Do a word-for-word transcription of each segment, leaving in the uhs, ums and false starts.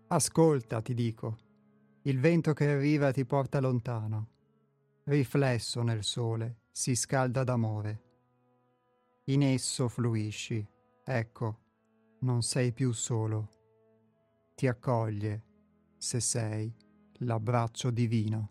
Ascolta, ti dico, il vento che arriva ti porta lontano, riflesso nel sole, si scalda d'amore. In esso fluisci, ecco, non sei più solo. Ti accoglie, se sei, l'abbraccio divino.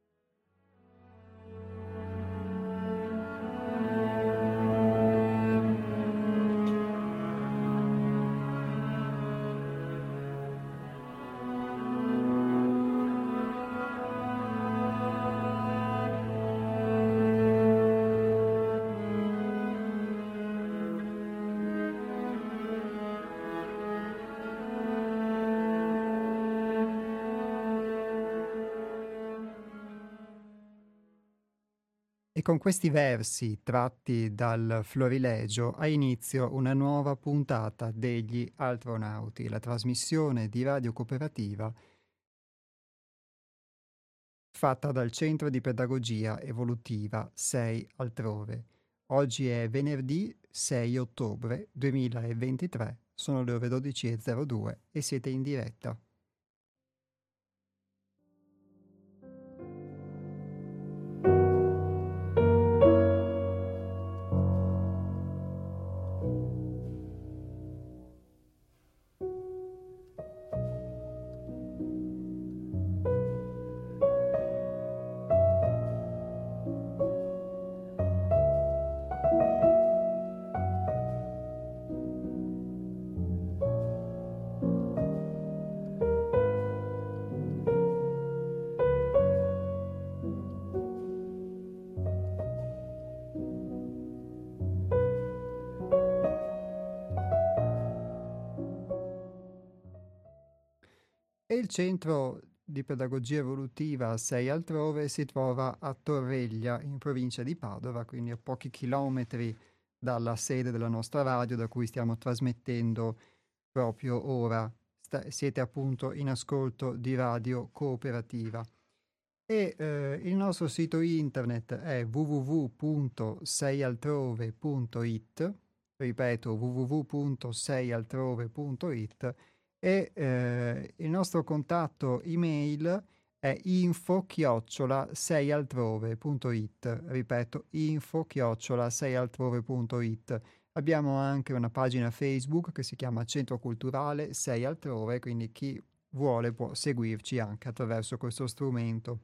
E con questi versi tratti dal Florilegio ha inizio una nuova puntata degli Altronauti, la trasmissione di Radio Cooperativa fatta dal Centro di Pedagogia Evolutiva sei Altrove. Oggi è venerdì sei ottobre duemilaventitré, sono le ore dodici e zero due e siete in diretta. E il Centro di Pedagogia Evolutiva sei Altrove si trova a Torreglia, in provincia di Padova, quindi a pochi chilometri dalla sede della nostra radio, da cui stiamo trasmettendo proprio ora. Sta- siete appunto in ascolto di Radio Cooperativa. E eh, il nostro sito internet è w w w punto sei altrove punto i t, ripeto w w w punto sei altrove punto i t, e eh, il nostro contatto email è info chiocciola sei altrove punto i t, ripeto info chiocciola sei altrove punto i t. Abbiamo anche una pagina Facebook che si chiama Centro Culturale sei Altrove, quindi chi vuole può seguirci anche attraverso questo strumento.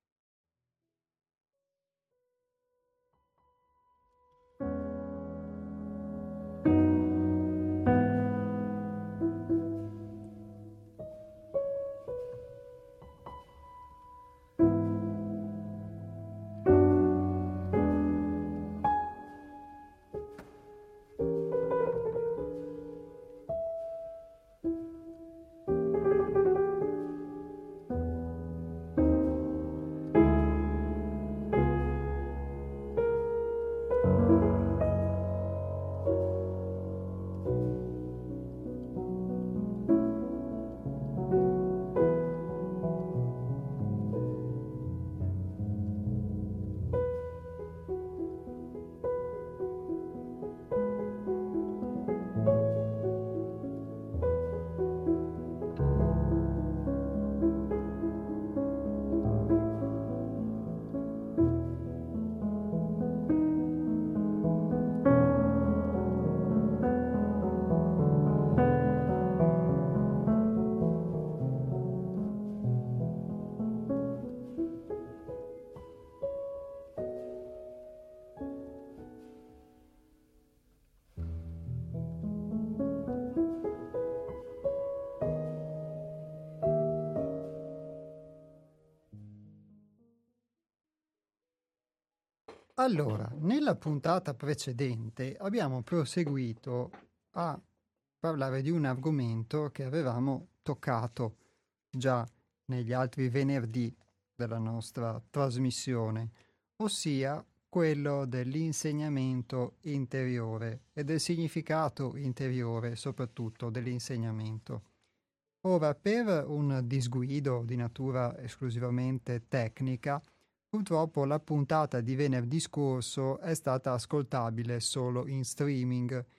Allora, nella puntata precedente abbiamo proseguito a parlare di un argomento che avevamo toccato già negli altri venerdì della nostra trasmissione, ossia quello dell'insegnamento interiore e del significato interiore soprattutto dell'insegnamento. Ora, per un disguido di natura esclusivamente tecnica, purtroppo la puntata di venerdì scorso è stata ascoltabile solo in streaming,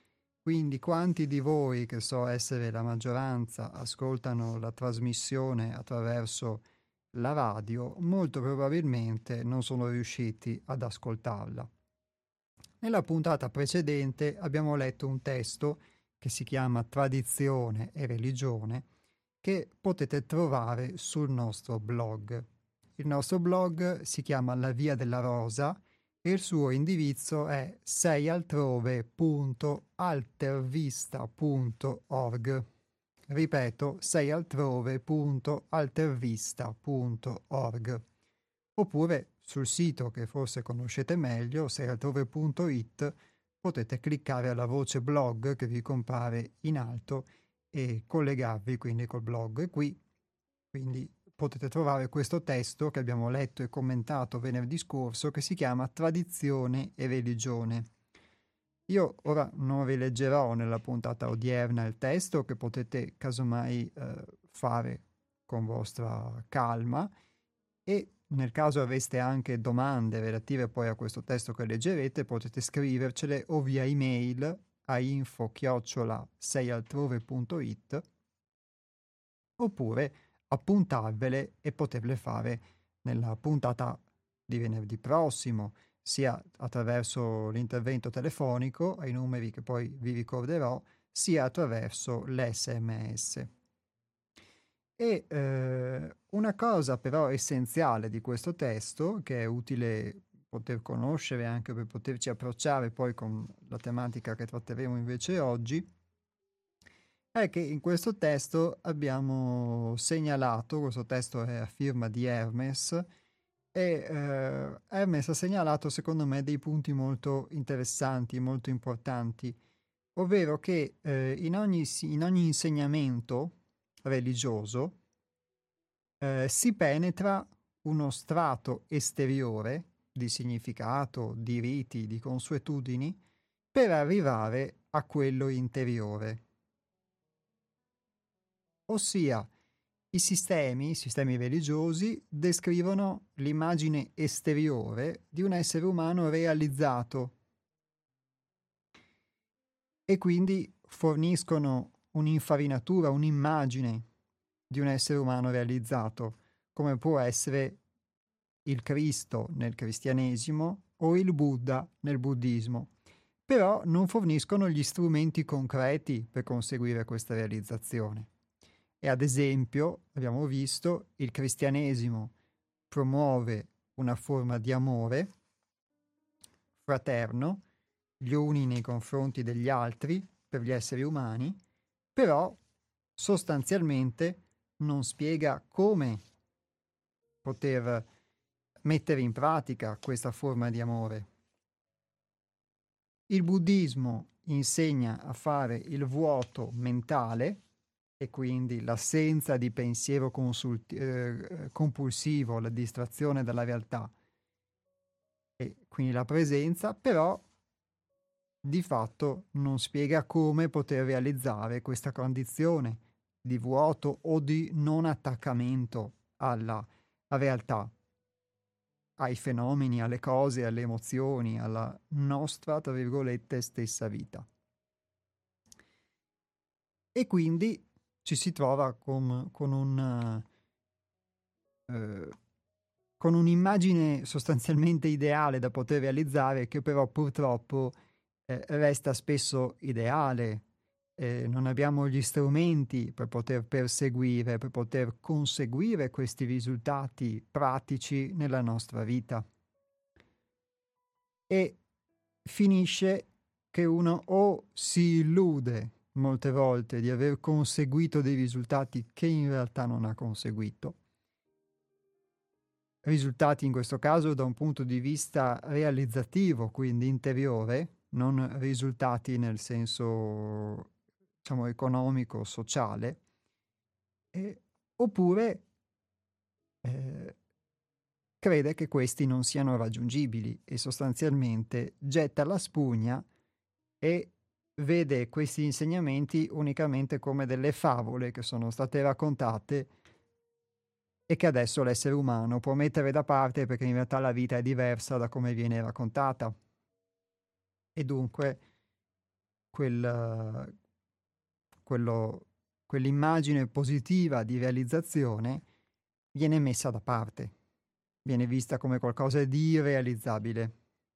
Quindi quanti di voi, che so essere la maggioranza, ascoltano la trasmissione attraverso la radio, molto probabilmente non sono riusciti ad ascoltarla. Nella puntata precedente abbiamo letto un testo che si chiama Tradizione e religione, che potete trovare sul nostro blog. Il nostro blog si chiama La Via della Rosa e il suo indirizzo è seialtrove punto altervista punto org. Ripeto, seialtrove punto altervista punto org. Oppure sul sito che forse conoscete meglio, seialtrove punto it, potete cliccare alla voce blog che vi compare in alto e collegarvi quindi col blog. Qui quindi potete trovare questo testo che abbiamo letto e commentato venerdì scorso, che si chiama Tradizione e religione. Io ora non rileggerò nella puntata odierna il testo, che potete casomai eh, fare con vostra calma, e nel caso aveste anche domande relative poi a questo testo che leggerete, potete scrivercele o via email a info chiocciola seialtrove punto it, oppure appuntarvele e poterle fare nella puntata di venerdì prossimo, sia attraverso l'intervento telefonico ai numeri che poi vi ricorderò, sia attraverso l'esse emme esse. E eh, una cosa però essenziale di questo testo, che è utile poter conoscere anche per poterci approcciare poi con la tematica che tratteremo invece oggi, è che in questo testo abbiamo segnalato, questo testo è a firma di Hermes, e eh, Hermes ha segnalato secondo me dei punti molto interessanti, molto importanti, ovvero che eh, in ogni, in ogni insegnamento religioso eh, si penetra uno strato esteriore di significato, di riti, di consuetudini, per arrivare a quello interiore. Ossia, i sistemi, i sistemi religiosi, descrivono l'immagine esteriore di un essere umano realizzato e quindi forniscono un'infarinatura, un'immagine di un essere umano realizzato, come può essere il Cristo nel cristianesimo o il Buddha nel buddismo, però non forniscono gli strumenti concreti per conseguire questa realizzazione. E ad esempio, abbiamo visto, il cristianesimo promuove una forma di amore fraterno, gli uni nei confronti degli altri, per gli esseri umani, però sostanzialmente non spiega come poter mettere in pratica questa forma di amore. Il buddismo insegna a fare il vuoto mentale, e quindi l'assenza di pensiero consulti- eh, compulsivo, la distrazione dalla realtà, e quindi la presenza, però di fatto non spiega come poter realizzare questa condizione di vuoto o di non attaccamento alla realtà, ai fenomeni, alle cose, alle emozioni, alla nostra, tra virgolette, stessa vita. E quindi ci si trova con, con un... Eh, con un'immagine sostanzialmente ideale da poter realizzare, che però purtroppo eh, resta spesso ideale. Eh, non abbiamo gli strumenti per poter perseguire, per poter conseguire questi risultati pratici nella nostra vita. E finisce che uno o si illude molte volte di aver conseguito dei risultati che in realtà non ha conseguito. Risultati in questo caso da un punto di vista realizzativo, quindi interiore, non risultati nel senso, diciamo, economico, sociale, eh, oppure eh, crede che questi non siano raggiungibili e sostanzialmente getta la spugna e vede questi insegnamenti unicamente come delle favole che sono state raccontate e che adesso l'essere umano può mettere da parte perché in realtà la vita è diversa da come viene raccontata. E dunque quel, quello, quell'immagine positiva di realizzazione viene messa da parte, viene vista come qualcosa di irrealizzabile.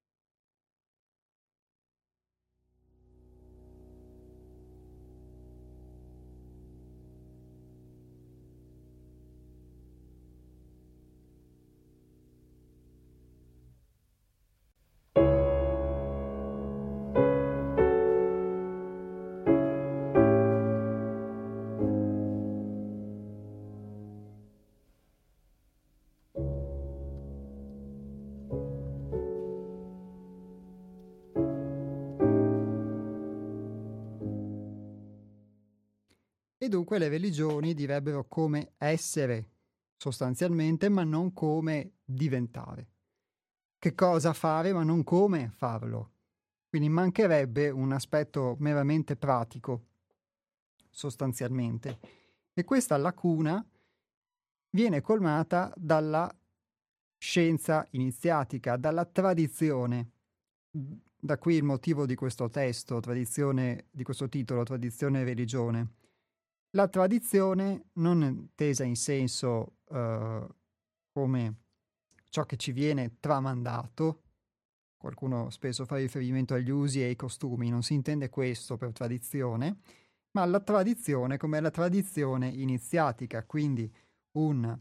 E dunque le religioni direbbero come essere sostanzialmente, ma non come diventare. Che cosa fare, ma non come farlo. Quindi mancherebbe un aspetto meramente pratico, sostanzialmente. E questa lacuna viene colmata dalla scienza iniziatica, dalla tradizione. Da qui il motivo di questo testo, tradizione, di questo titolo, tradizione e religione. La tradizione, non intesa in senso uh, come ciò che ci viene tramandato, qualcuno spesso fa riferimento agli usi e ai costumi, non si intende questo per tradizione, ma la tradizione come la tradizione iniziatica, quindi un,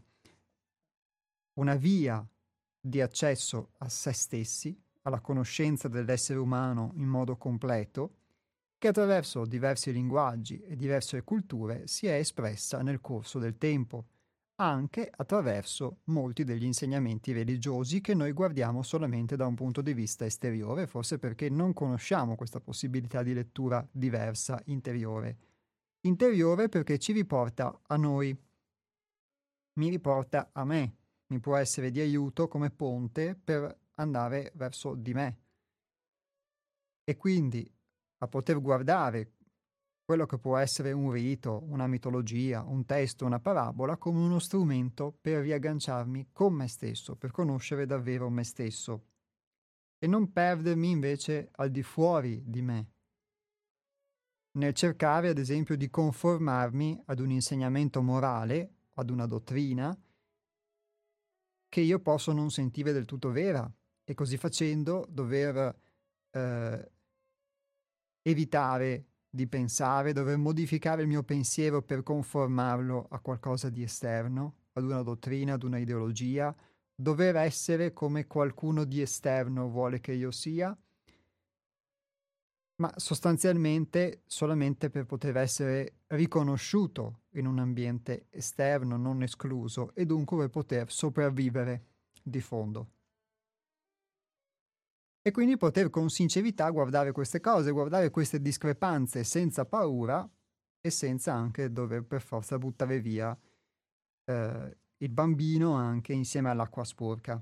una via di accesso a se stessi, alla conoscenza dell'essere umano in modo completo, che attraverso diversi linguaggi e diverse culture si è espressa nel corso del tempo, anche attraverso molti degli insegnamenti religiosi che noi guardiamo solamente da un punto di vista esteriore, forse perché non conosciamo questa possibilità di lettura diversa, interiore. Interiore perché ci riporta a noi, mi riporta a me, mi può essere di aiuto come ponte per andare verso di me. E quindi a poter guardare quello che può essere un rito, una mitologia, un testo, una parabola, come uno strumento per riagganciarmi con me stesso, per conoscere davvero me stesso e non perdermi invece al di fuori di me, nel cercare ad esempio di conformarmi ad un insegnamento morale, ad una dottrina, che io posso non sentire del tutto vera e così facendo dover eh, evitare di pensare, dover modificare il mio pensiero per conformarlo a qualcosa di esterno, ad una dottrina, ad una ideologia, dover essere come qualcuno di esterno vuole che io sia, ma sostanzialmente solamente per poter essere riconosciuto in un ambiente esterno, non escluso, e dunque per poter sopravvivere di fondo. E quindi poter con sincerità guardare queste cose, guardare queste discrepanze senza paura e senza anche dover per forza buttare via eh, il bambino anche insieme all'acqua sporca.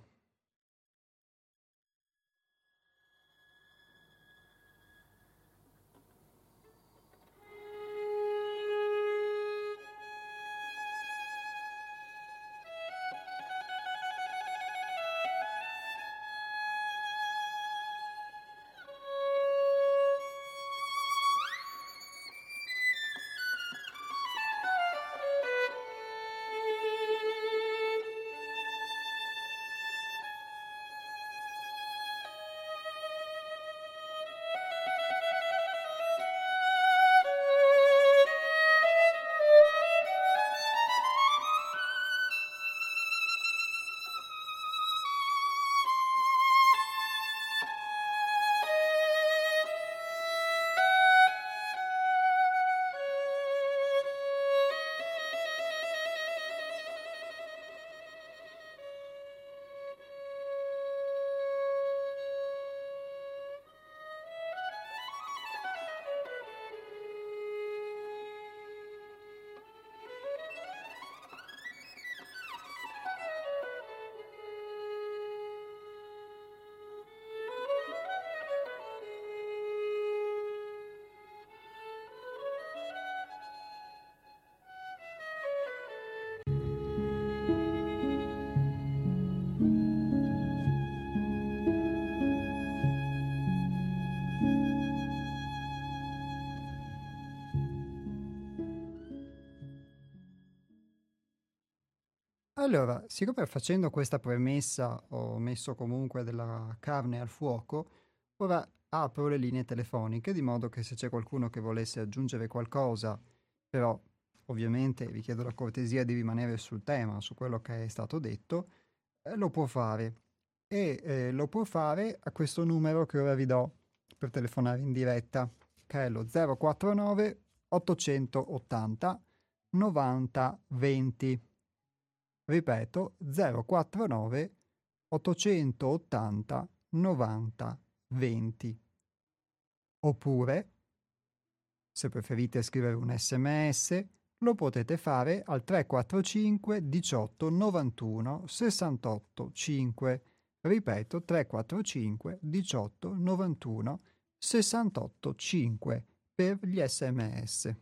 Allora, siccome facendo questa premessa ho messo comunque della carne al fuoco, ora apro le linee telefoniche di modo che se c'è qualcuno che volesse aggiungere qualcosa, però ovviamente vi chiedo la cortesia di rimanere sul tema, su quello che è stato detto, eh, lo può fare. E eh, lo può fare a questo numero che ora vi do per telefonare in diretta, che è lo zero quattro nove ottocentottanta novanta venti. Ripeto, zero quattro nove ottocentottanta novanta venti. Oppure, se preferite scrivere un sms, lo potete fare al tre quattro cinque diciotto novantuno sessantotto cinque. Ripeto, tre quattro cinque diciotto novantuno sessantotto cinque per gli sms.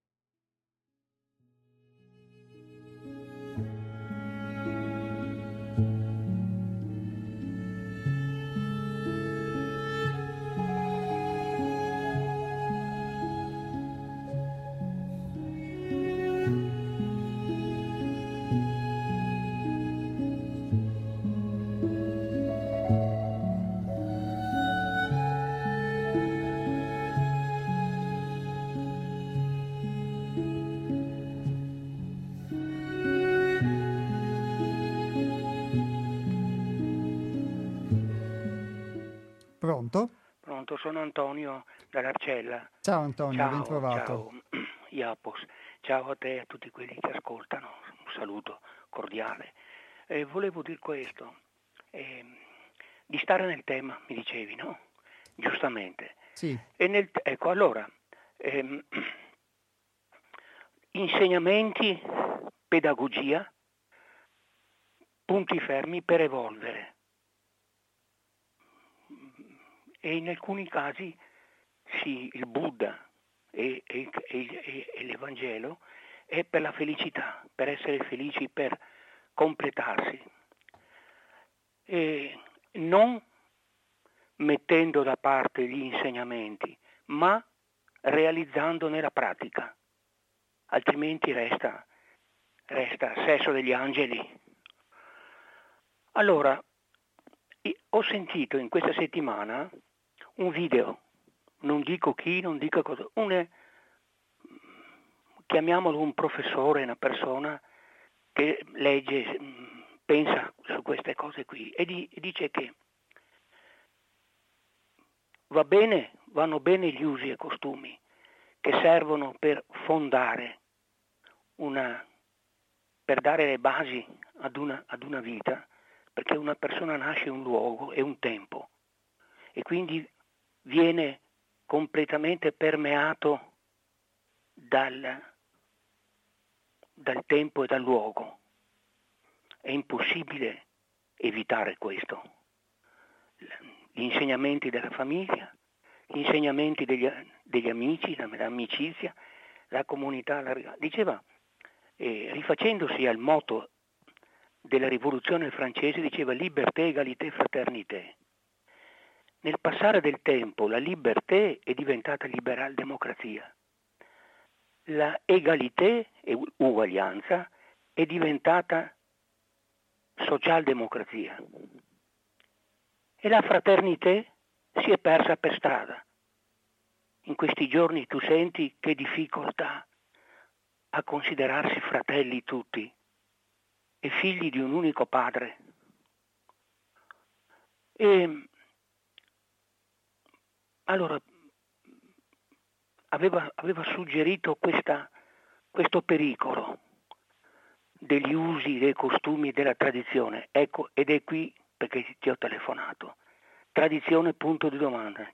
Pronto? Pronto, sono Antonio dall'Arcella. Ciao Antonio, ben Ciao, trovato. ciao, Iapos. Ciao a te e a tutti quelli che ascoltano. Un saluto cordiale. Eh, volevo dire questo, eh, di stare nel tema, mi dicevi, no? Giustamente. Sì. E nel, ecco, allora, ehm, insegnamenti, pedagogia, punti fermi per evolvere. E in alcuni casi sì, il Buddha e, e, e, e l'Evangelo è per la felicità, per essere felici, per completarsi. E non mettendo da parte gli insegnamenti, ma realizzando nella pratica, altrimenti resta, resta sesso degli angeli. Allora, ho sentito in questa settimana un video, non dico chi, non dico cosa, un, chiamiamolo un professore, una persona che legge, pensa su queste cose qui e, di, e dice che va bene, vanno bene gli usi e costumi che servono per fondare una, per dare le basi ad una, ad una vita, perché una persona nasce in un luogo e un tempo e quindi viene completamente permeato dal, dal tempo e dal luogo. È impossibile evitare questo. Gli insegnamenti della famiglia, gli insegnamenti degli, degli amici, l'amicizia, la comunità. La, diceva, eh, rifacendosi al motto della rivoluzione francese, diceva liberté, égalité, fraternité. Nel passare del tempo la liberté è diventata liberal democrazia. La égalité, uguaglianza, è diventata socialdemocrazia. E la fraternité si è persa per strada. In questi giorni tu senti che difficoltà a considerarsi fratelli tutti e figli di un unico padre. E allora aveva, aveva suggerito questa, questo pericolo degli usi, dei costumi, della tradizione. Ecco, ed è qui perché ti ho telefonato. Tradizione, punto di domanda.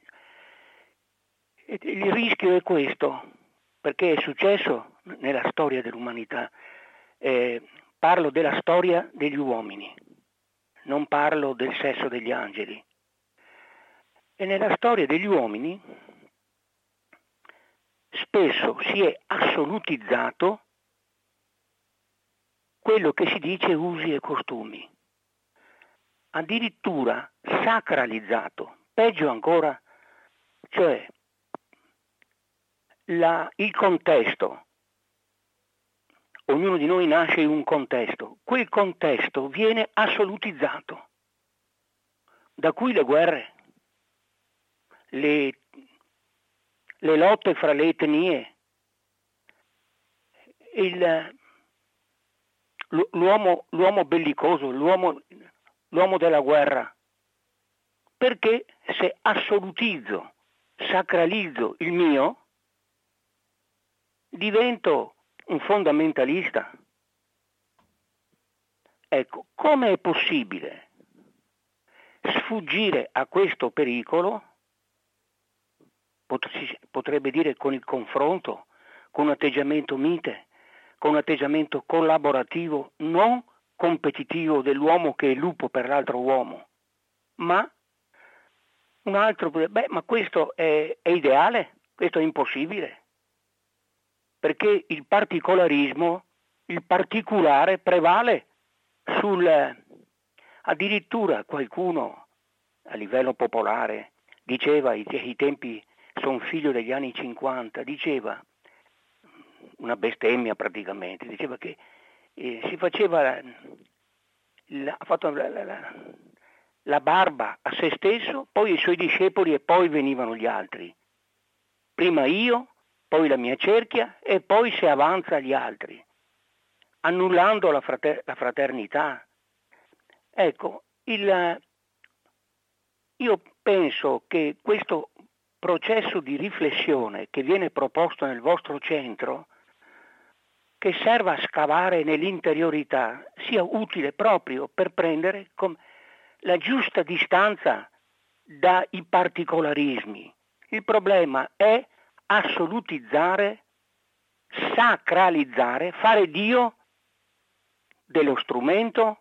E il rischio è questo, perché è successo nella storia dell'umanità. Eh, parlo della storia degli uomini, non parlo del sesso degli angeli. E nella storia degli uomini spesso si è assolutizzato quello che si dice usi e costumi, addirittura sacralizzato, peggio ancora, cioè la, il contesto ognuno di noi nasce in un contesto, quel contesto viene assolutizzato, da cui le guerre, le, le lotte fra le etnie, il, l'uomo, l'uomo bellicoso, l'uomo, l'uomo della guerra, perché se assolutizzo, sacralizzo il mio, divento un fondamentalista. Ecco, come è possibile sfuggire a questo pericolo? Potrebbe dire con il confronto, con un atteggiamento mite, con un atteggiamento collaborativo, non competitivo dell'uomo che è lupo per l'altro uomo, ma un altro, beh, ma questo è, è ideale, questo è impossibile, perché il particolarismo, il particolare prevale sul, addirittura qualcuno a livello popolare diceva, ai, ai tempi, sono figlio degli anni cinquanta, diceva, una bestemmia praticamente, diceva che eh, si faceva, la, ha fatto la, la, la, la barba a se stesso, poi ai suoi discepoli e poi venivano gli altri. Prima io, poi la mia cerchia e poi si avanza agli altri, annullando la, frater- la fraternità. Ecco, il, io penso che questo processo di riflessione che viene proposto nel vostro centro, che serva a scavare nell'interiorità, sia utile proprio per prendere com- la giusta distanza dai particolarismi. Il problema è assolutizzare, sacralizzare, fare Dio dello strumento,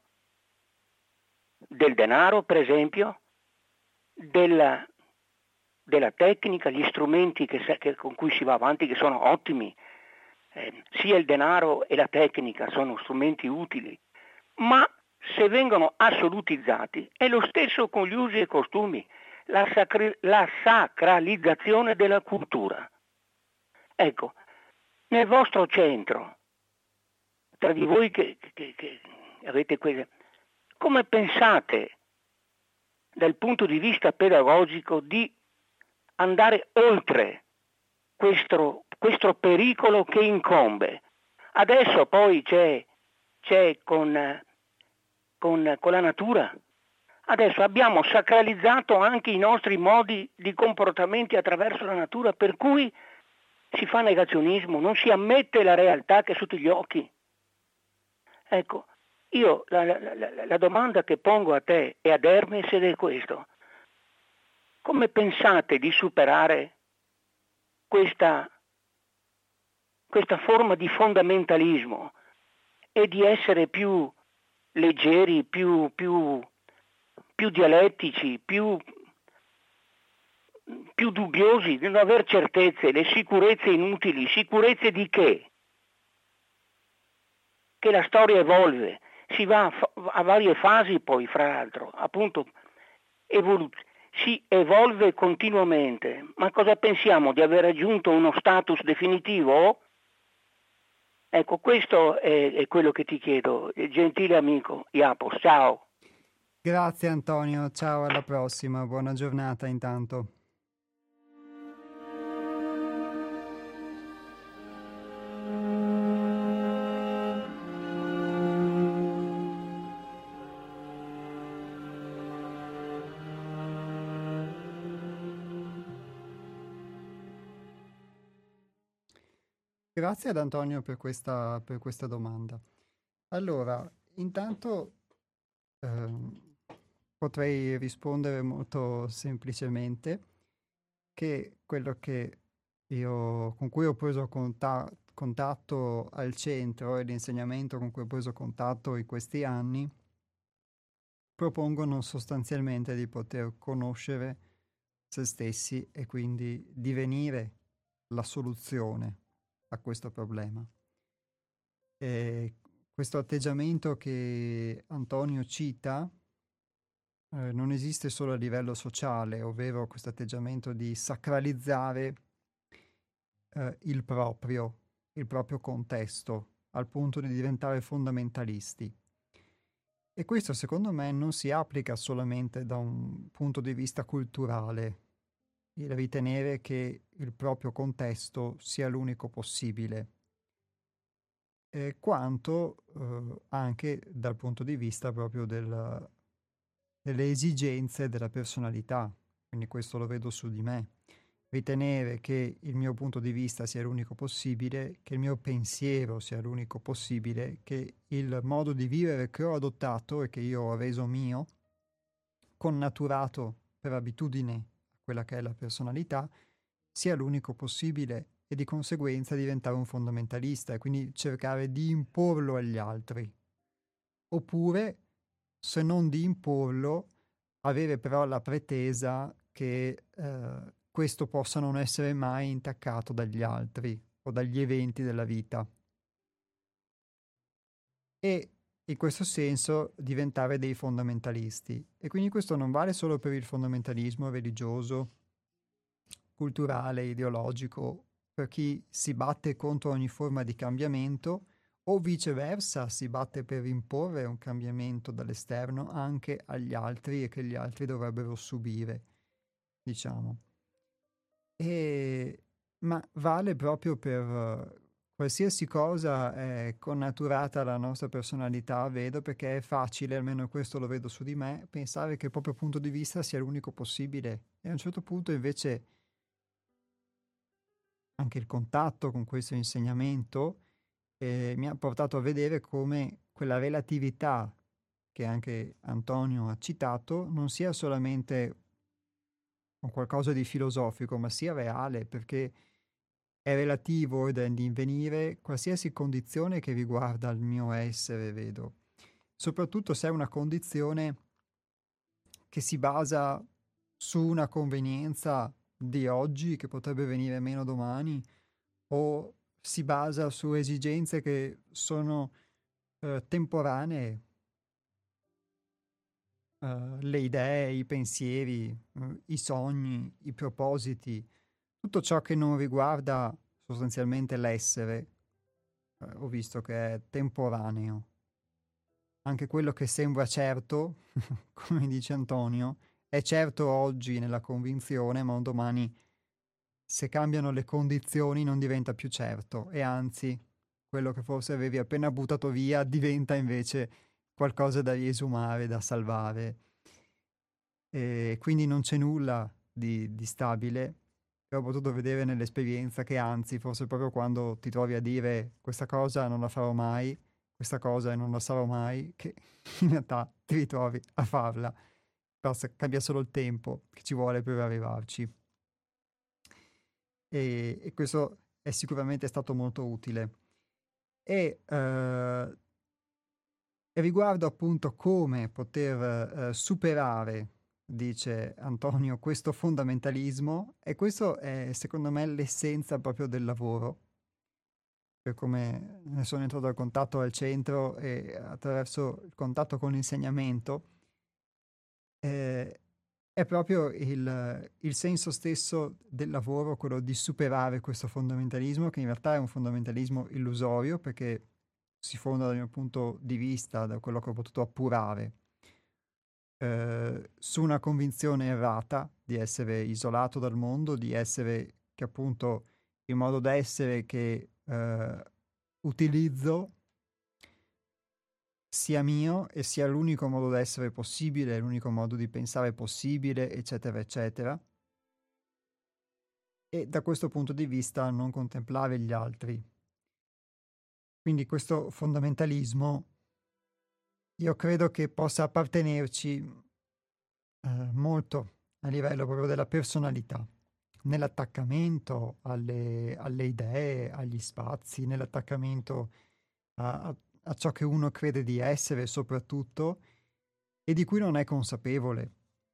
del denaro per esempio, della, della tecnica, gli strumenti che, che, con cui si va avanti, che sono ottimi, eh, sia il denaro e la tecnica sono strumenti utili, ma se vengono assolutizzati è lo stesso con gli usi e costumi, la, sacri- la sacralizzazione della cultura. Ecco, nel vostro centro, tra di voi che, che, che avete quelle, come pensate dal punto di vista pedagogico di andare oltre questo, questo pericolo che incombe? Adesso poi c'è, c'è con, con, con la natura. Adesso abbiamo sacralizzato anche i nostri modi di comportamenti attraverso la natura, per cui si fa negazionismo, non si ammette la realtà che è sotto gli occhi. Ecco, io la, la, la, la domanda che pongo a te e ad Hermes è questo: come pensate di superare questa, questa forma di fondamentalismo e di essere più leggeri, più, più, più dialettici, più, più dubbiosi, di non aver certezze, le sicurezze inutili? Sicurezze di che? Che la storia evolve, si va a, fa- a varie fasi poi, fra l'altro, appunto, evolu- si evolve continuamente. Ma cosa pensiamo? Di aver raggiunto uno status definitivo? Ecco, questo è, è quello che ti chiedo, gentile amico Iapos, ciao. Grazie Antonio, ciao, alla prossima, buona giornata intanto. Grazie ad Antonio per questa, per questa domanda. Allora, intanto ehm, potrei rispondere molto semplicemente che quello che io, con cui ho preso conta- contatto al centro e l'insegnamento con cui ho preso contatto in questi anni propongono sostanzialmente di poter conoscere se stessi e quindi divenire la soluzione a questo problema. E questo atteggiamento che Antonio cita eh, non esiste solo a livello sociale, ovvero questo atteggiamento di sacralizzare eh, il proprio, il proprio contesto, al punto di diventare fondamentalisti. E questo secondo me non si applica solamente da un punto di vista culturale, il ritenere che il proprio contesto sia l'unico possibile, eh, quanto eh, anche dal punto di vista proprio del- delle esigenze della personalità. Quindi questo lo vedo su di me. Ritenere che il mio punto di vista sia l'unico possibile, che il mio pensiero sia l'unico possibile, che il modo di vivere che ho adottato e che io ho reso mio, connaturato per abitudine a quella che è la personalità, sia l'unico possibile e di conseguenza diventare un fondamentalista e quindi cercare di imporlo agli altri. Oppure, se non di imporlo, avere però la pretesa che eh, questo possa non essere mai intaccato dagli altri o dagli eventi della vita. E in questo senso diventare dei fondamentalisti. E quindi questo non vale solo per il fondamentalismo religioso, culturale, ideologico, per chi si batte contro ogni forma di cambiamento o viceversa si batte per imporre un cambiamento dall'esterno anche agli altri e che gli altri dovrebbero subire, diciamo. E, ma vale proprio per eh, qualsiasi cosa è connaturata alla nostra personalità, vedo, perché è facile, almeno questo lo vedo su di me, pensare che il proprio punto di vista sia l'unico possibile. E a un certo punto invece anche il contatto con questo insegnamento eh, mi ha portato a vedere come quella relatività che anche Antonio ha citato non sia solamente un qualcosa di filosofico, ma sia reale, perché è relativo ed è in divenire qualsiasi condizione che riguarda il mio essere, vedo. Soprattutto se è una condizione che si basa su una convenienza di oggi che potrebbe venire meno domani, o si basa su esigenze che sono eh, temporanee, eh, le idee, i pensieri, eh, i sogni, i propositi, tutto ciò che non riguarda sostanzialmente l'essere, eh, ho visto che è temporaneo. Anche quello che sembra certo, come dice Antonio, è certo oggi nella convinzione, ma un domani, se cambiano le condizioni, non diventa più certo e anzi, quello che forse avevi appena buttato via diventa invece qualcosa da riesumare, da salvare. E quindi non c'è nulla di, di stabile. E ho potuto vedere nell'esperienza che anzi, forse proprio quando ti trovi a dire questa cosa non la farò mai, questa cosa non la sarò mai, che in realtà ti ritrovi a farla. Basta, cambia solo il tempo che ci vuole per arrivarci. E, e questo è sicuramente stato molto utile. E eh, riguardo appunto come poter eh, superare, dice Antonio, questo fondamentalismo, e questo è secondo me l'essenza proprio del lavoro, per come ne sono entrato al contatto al centro e attraverso il contatto con l'insegnamento, eh, è proprio il, il senso stesso del lavoro, quello di superare questo fondamentalismo, che in realtà è un fondamentalismo illusorio, perché si fonda dal mio punto di vista, da quello che ho potuto appurare, eh, su una convinzione errata di essere isolato dal mondo, di essere che appunto il modo d'essere che eh, utilizzo sia mio e sia l'unico modo d'essere possibile, l'unico modo di pensare possibile, eccetera, eccetera. E da questo punto di vista non contemplare gli altri. Quindi questo fondamentalismo io credo che possa appartenerci eh, molto a livello proprio della personalità, nell'attaccamento alle, alle idee, agli spazi, nell'attaccamento a, a, a ciò che uno crede di essere soprattutto e di cui non è consapevole.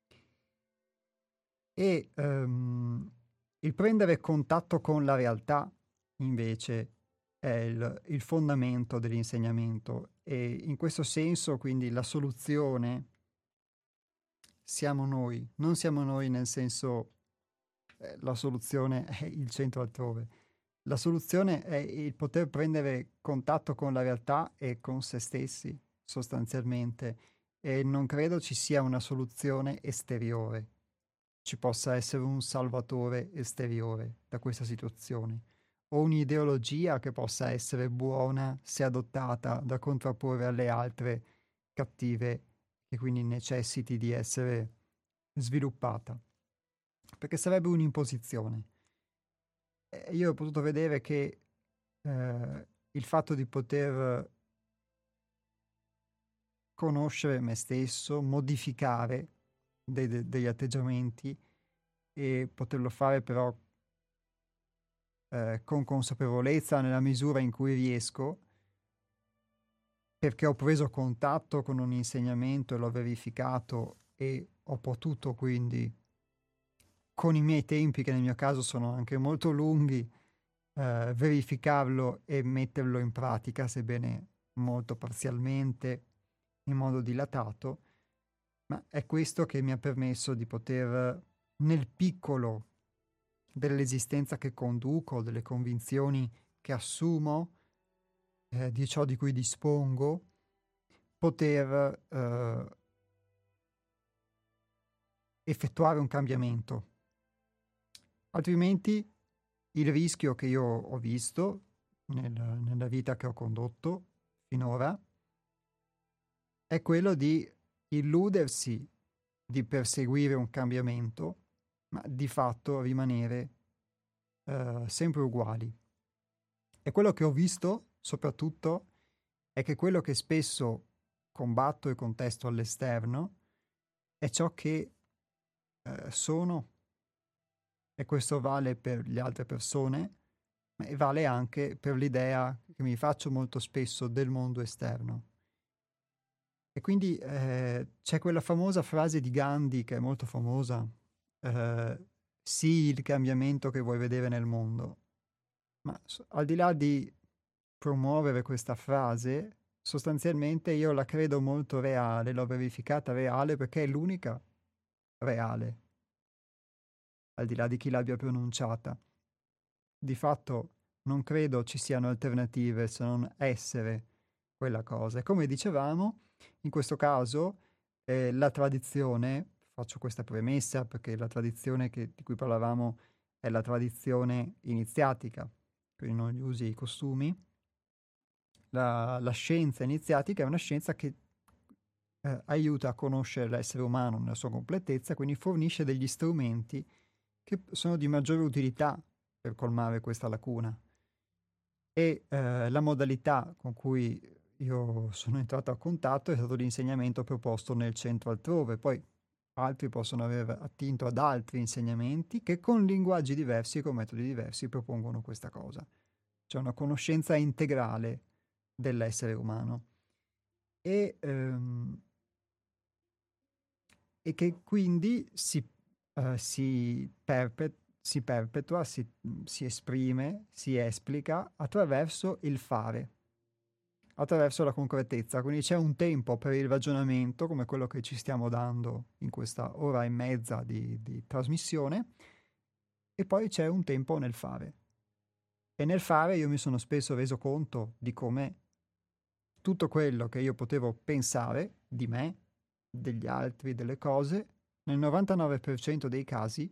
E ehm, il prendere contatto con la realtà, invece, è il, il fondamento dell'insegnamento e in questo senso, quindi, la soluzione siamo noi, non siamo noi nel senso eh, la soluzione è il centro altrove, La soluzione è il poter prendere contatto con la realtà e con se stessi, sostanzialmente, e non credo ci sia una soluzione esteriore, ci possa essere un salvatore esteriore da questa situazione, o un'ideologia che possa essere buona se adottata da contrapporre alle altre cattive e quindi necessiti di essere sviluppata, perché sarebbe un'imposizione. E io ho potuto vedere che eh, il fatto di poter conoscere me stesso, modificare de- de- degli atteggiamenti e poterlo fare però eh, con consapevolezza nella misura in cui riesco, perché ho preso contatto con un insegnamento e l'ho verificato e ho potuto quindi, con i miei tempi, che nel mio caso sono anche molto lunghi, eh, verificarlo e metterlo in pratica, sebbene molto parzialmente, in modo dilatato, ma è questo che mi ha permesso di poter, nel piccolo dell'esistenza che conduco, delle convinzioni che assumo, eh, di ciò di cui dispongo, poter eh, effettuare un cambiamento. Altrimenti il rischio che io ho visto nel- nella vita che ho condotto finora è quello di illudersi di perseguire un cambiamento, ma di fatto rimanere eh, sempre uguali. E quello che ho visto, soprattutto, è che quello che spesso combatto e contesto all'esterno è ciò che eh, sono, e questo vale per le altre persone, ma vale anche per l'idea che mi faccio molto spesso del mondo esterno. E quindi eh, c'è quella famosa frase di Gandhi che è molto famosa, eh, sii il cambiamento che vuoi vedere nel mondo. Ma s- al di là di promuovere questa frase, sostanzialmente io la credo molto reale, l'ho verificata reale perché è l'unica reale, al di là di chi l'abbia pronunciata. Di fatto non credo ci siano alternative se non essere quella cosa. E come dicevamo, in questo caso eh, la tradizione, faccio questa premessa perché la tradizione che- di cui parlavamo è la tradizione iniziatica, quindi non gli usi e i costumi. La, la scienza iniziatica è una scienza che eh, aiuta a conoscere l'essere umano nella sua completezza, quindi fornisce degli strumenti che sono di maggiore utilità per colmare questa lacuna. E eh, la modalità con cui io sono entrato a contatto è stato l'insegnamento proposto nel centro altrove, poi altri possono aver attinto ad altri insegnamenti che con linguaggi diversi e con metodi diversi propongono questa cosa. C'è una conoscenza integrale dell'essere umano e, ehm, e che quindi si, eh, si, perpet- si perpetua, si, si esprime, si esplica attraverso il fare, attraverso la concretezza. Quindi c'è un tempo per il ragionamento, come quello che ci stiamo dando in questa ora e mezza di, di trasmissione, e poi c'è un tempo nel fare. E nel fare io mi sono spesso reso conto di come tutto quello che io potevo pensare di me, degli altri, delle cose, nel novantanove per cento dei casi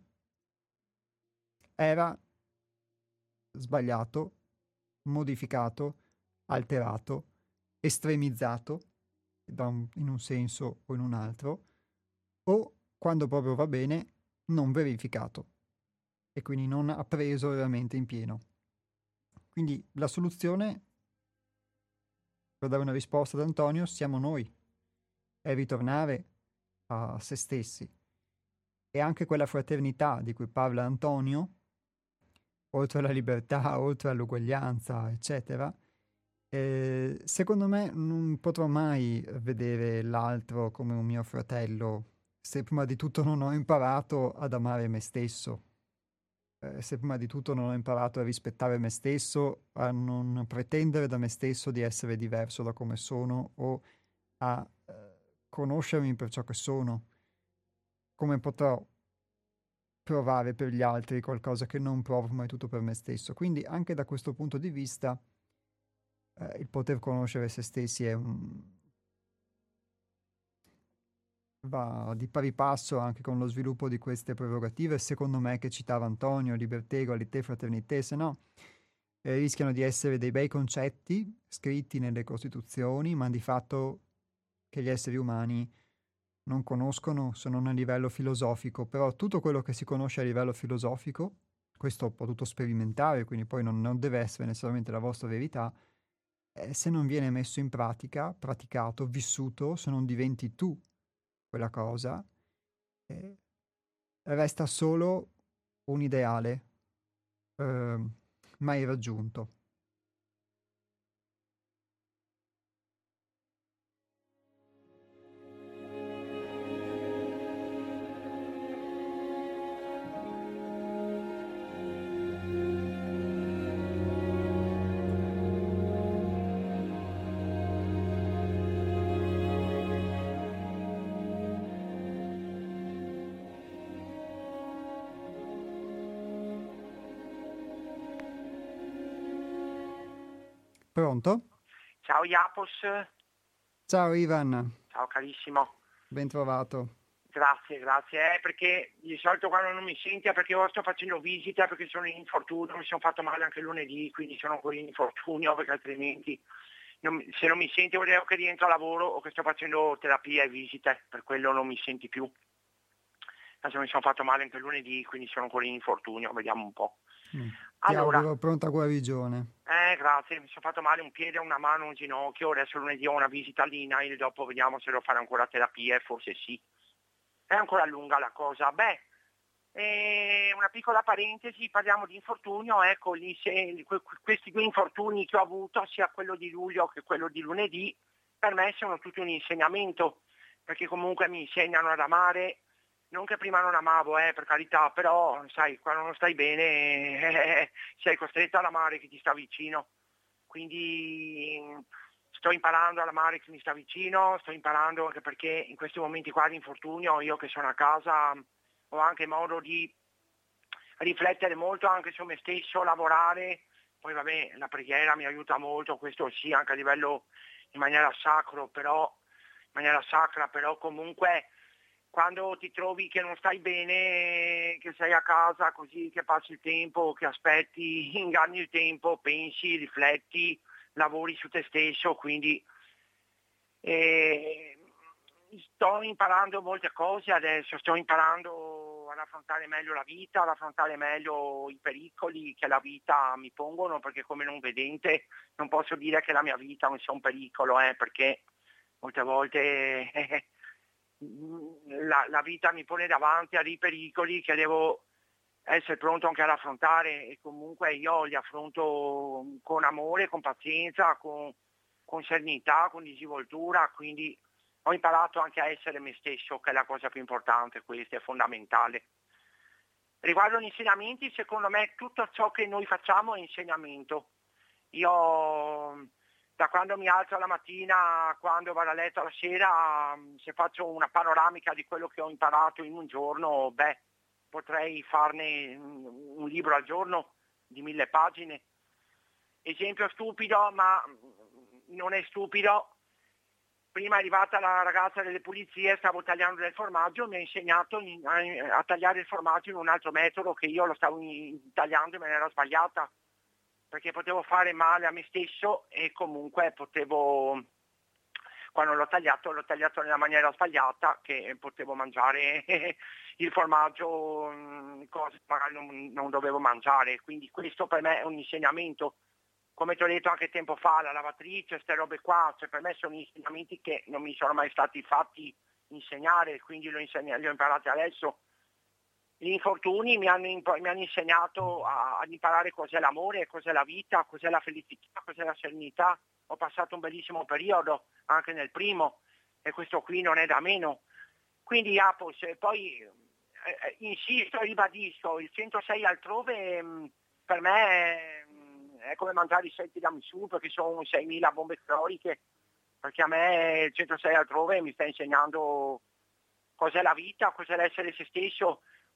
era sbagliato, modificato, alterato, estremizzato da un- in un senso o in un altro, o quando proprio va bene, non verificato e quindi non appreso veramente in pieno. Quindi la soluzione, per dare una risposta ad Antonio, siamo noi, è ritornare a se stessi. E anche quella fraternità di cui parla Antonio, oltre alla libertà, oltre all'uguaglianza, eccetera, eh, secondo me non potrò mai vedere l'altro come un mio fratello se prima di tutto non ho imparato ad amare me stesso, eh, se prima di tutto non ho imparato a rispettare me stesso, a non pretendere da me stesso di essere diverso da come sono o a eh, conoscermi per ciò che sono, come potrò provare per gli altri qualcosa che non provo mai tutto per me stesso. Quindi anche da questo punto di vista eh, il poter conoscere se stessi è un... va di pari passo anche con lo sviluppo di queste prerogative, secondo me, che citava Antonio: libertà, egualité, fraternité, se no eh, rischiano di essere dei bei concetti scritti nelle Costituzioni, ma di fatto che gli esseri umani non conoscono se non a livello filosofico. Però tutto quello che si conosce a livello filosofico, questo ho potuto sperimentare, quindi poi non, non deve essere necessariamente la vostra verità, eh, se non viene messo in pratica, praticato, vissuto, se non diventi tu quella cosa, eh, resta solo un ideale eh, mai raggiunto. Pronto? Ciao Iapos, Ciao Ivan, ciao carissimo, ben trovato. grazie, grazie. Eh, perché di solito quando non mi senti è perché ora sto facendo visita, perché sono in infortunio, mi sono fatto male anche lunedì, quindi sono ancora in infortunio, perché altrimenti non mi- se non mi senti vuol dire che rientro a lavoro o che sto facendo terapia e visite, per quello non mi senti più. Adesso mi sono fatto male anche lunedì, quindi sono ancora in infortunio, vediamo un po'. Mm. Ti Allora, auguro pronta guarigione. eh, grazie, mi sono fatto male un piede, una mano, un ginocchio, adesso lunedì ho una visita all'I N A I L, dopo vediamo se devo fare ancora terapia, forse sì. È ancora lunga la cosa. Beh, eh, una piccola parentesi, parliamo di infortunio, ecco, gli se- que- questi due infortuni che ho avuto, sia quello di luglio che quello di lunedì, per me sono tutti un insegnamento, perché comunque mi insegnano ad amare, non che prima non amavo, eh, per carità, però sai, quando non stai bene eh, sei costretto ad amare chi ti sta vicino. Quindi sto imparando ad amare chi mi sta vicino, sto imparando anche perché in questi momenti qua di infortunio, io che sono a casa, ho anche modo di riflettere molto anche su me stesso, lavorare. Poi vabbè, la preghiera mi aiuta molto, questo sì, anche a livello in maniera sacro, però in maniera sacra, però comunque quando ti trovi che non stai bene, che sei a casa così, che passi il tempo, che aspetti, inganni il tempo, pensi, rifletti, lavori su te stesso, quindi eh, sto imparando molte cose adesso, sto imparando ad affrontare meglio la vita, ad affrontare meglio i pericoli che la vita mi pongono, perché come non vedente non posso dire che la mia vita non sia un pericolo, eh, perché molte volte eh, la, la vita mi pone davanti a dei pericoli che devo essere pronto anche ad affrontare, e comunque io li affronto con amore, con pazienza, con, con serenità, con disinvoltura, quindi ho imparato anche a essere me stesso, che è la cosa più importante, questo è fondamentale. Riguardo agli insegnamenti, secondo me tutto ciò che noi facciamo è insegnamento. Io da quando mi alzo la mattina, quando vado a letto la sera, se faccio una panoramica di quello che ho imparato in un giorno, beh, potrei farne un libro al giorno di mille pagine. Esempio stupido, ma non è stupido. Prima è arrivata la ragazza delle pulizie, stavo tagliando del formaggio, mi ha insegnato a, a tagliare il formaggio in un altro metodo, che io lo stavo tagliando in maniera sbagliata, perché potevo fare male a me stesso e comunque potevo, quando l'ho tagliato, l'ho tagliato nella maniera sbagliata, che potevo mangiare il formaggio, cose che magari non, non dovevo mangiare. Quindi questo per me è un insegnamento. Come ti ho detto anche tempo fa, la lavatrice, queste robe qua, cioè per me sono insegnamenti che non mi sono mai stati fatti insegnare, quindi li ho, insegna- li ho imparati adesso. Gli infortuni mi hanno, imp- mi hanno insegnato a- ad imparare cos'è l'amore, cos'è la vita, cos'è la felicità, cos'è la serenità. Ho passato un bellissimo periodo anche nel primo, e questo qui non è da meno. Quindi Apos, poi eh, eh, insisto e ribadisco, il centosei altrove mh, per me è, è come mangiare i sette da Missù, perché sono seimila bombe caloriche, perché a me il centosei altrove mi sta insegnando cos'è la vita, cos'è l'essere se stesso,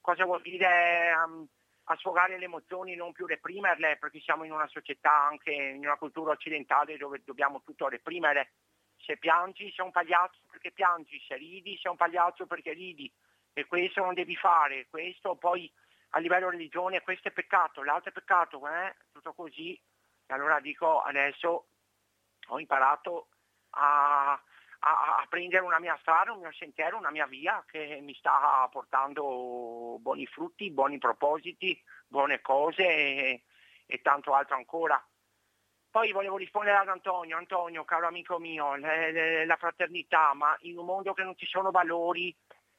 cosa vuol dire um, a sfogare le emozioni, non più reprimerle, perché siamo in una società, anche in una cultura occidentale, dove dobbiamo tutto reprimere. Se piangi sei un pagliaccio perché piangi, se ridi sei un pagliaccio perché ridi, e questo non devi fare, questo poi a livello religione, questo è peccato, l'altro è peccato, eh? Tutto così. E allora dico, adesso ho imparato a, a, a prendere una mia strada, un mio sentiero, una mia via che mi sta portando buoni frutti, buoni propositi, buone cose e, e tanto altro ancora. Poi volevo rispondere ad Antonio. Antonio, caro amico mio, le, le, la fraternità, ma in un mondo che non ci sono valori,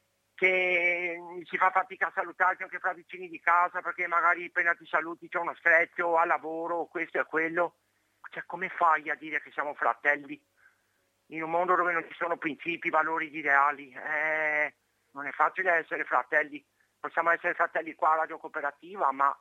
che si fa fatica a salutarsi anche fra vicini di casa perché magari appena ti saluti c'è uno screzio al lavoro, questo e quello, cioè come fai a dire che siamo fratelli in un mondo dove non ci sono principi, valori, ideali? Eh, non è facile essere fratelli. Possiamo essere fratelli qua a Radio Cooperativa, ma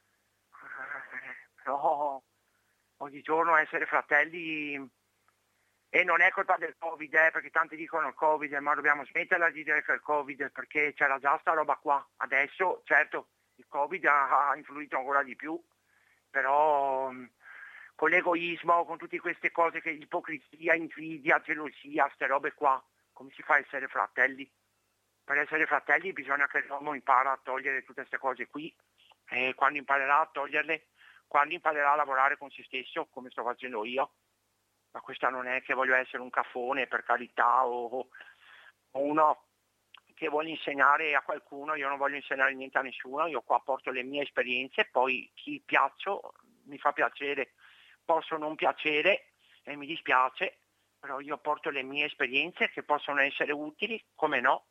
eh, però ogni giorno essere fratelli. E non è colpa del Covid, eh, perché tanti dicono il Covid, ma dobbiamo smetterla di dire che è il Covid, perché c'era già sta roba qua. Adesso, certo, il Covid ha, ha influito ancora di più, però mh, con l'egoismo, con tutte queste cose, che ipocrisia, invidia, gelosia, queste robe qua, come si fa a essere fratelli? Per essere fratelli bisogna che l'uomo impara a togliere tutte queste cose qui, e quando imparerà a toglierle, quando imparerà a lavorare con se stesso, come sto facendo io. Ma questa non è che voglio essere un cafone, per carità, o, o uno che vuole insegnare a qualcuno. Io non voglio insegnare niente a nessuno, io qua porto le mie esperienze, poi chi piaccio mi fa piacere, posso non piacere e mi dispiace, però io porto le mie esperienze che possono essere utili, come no,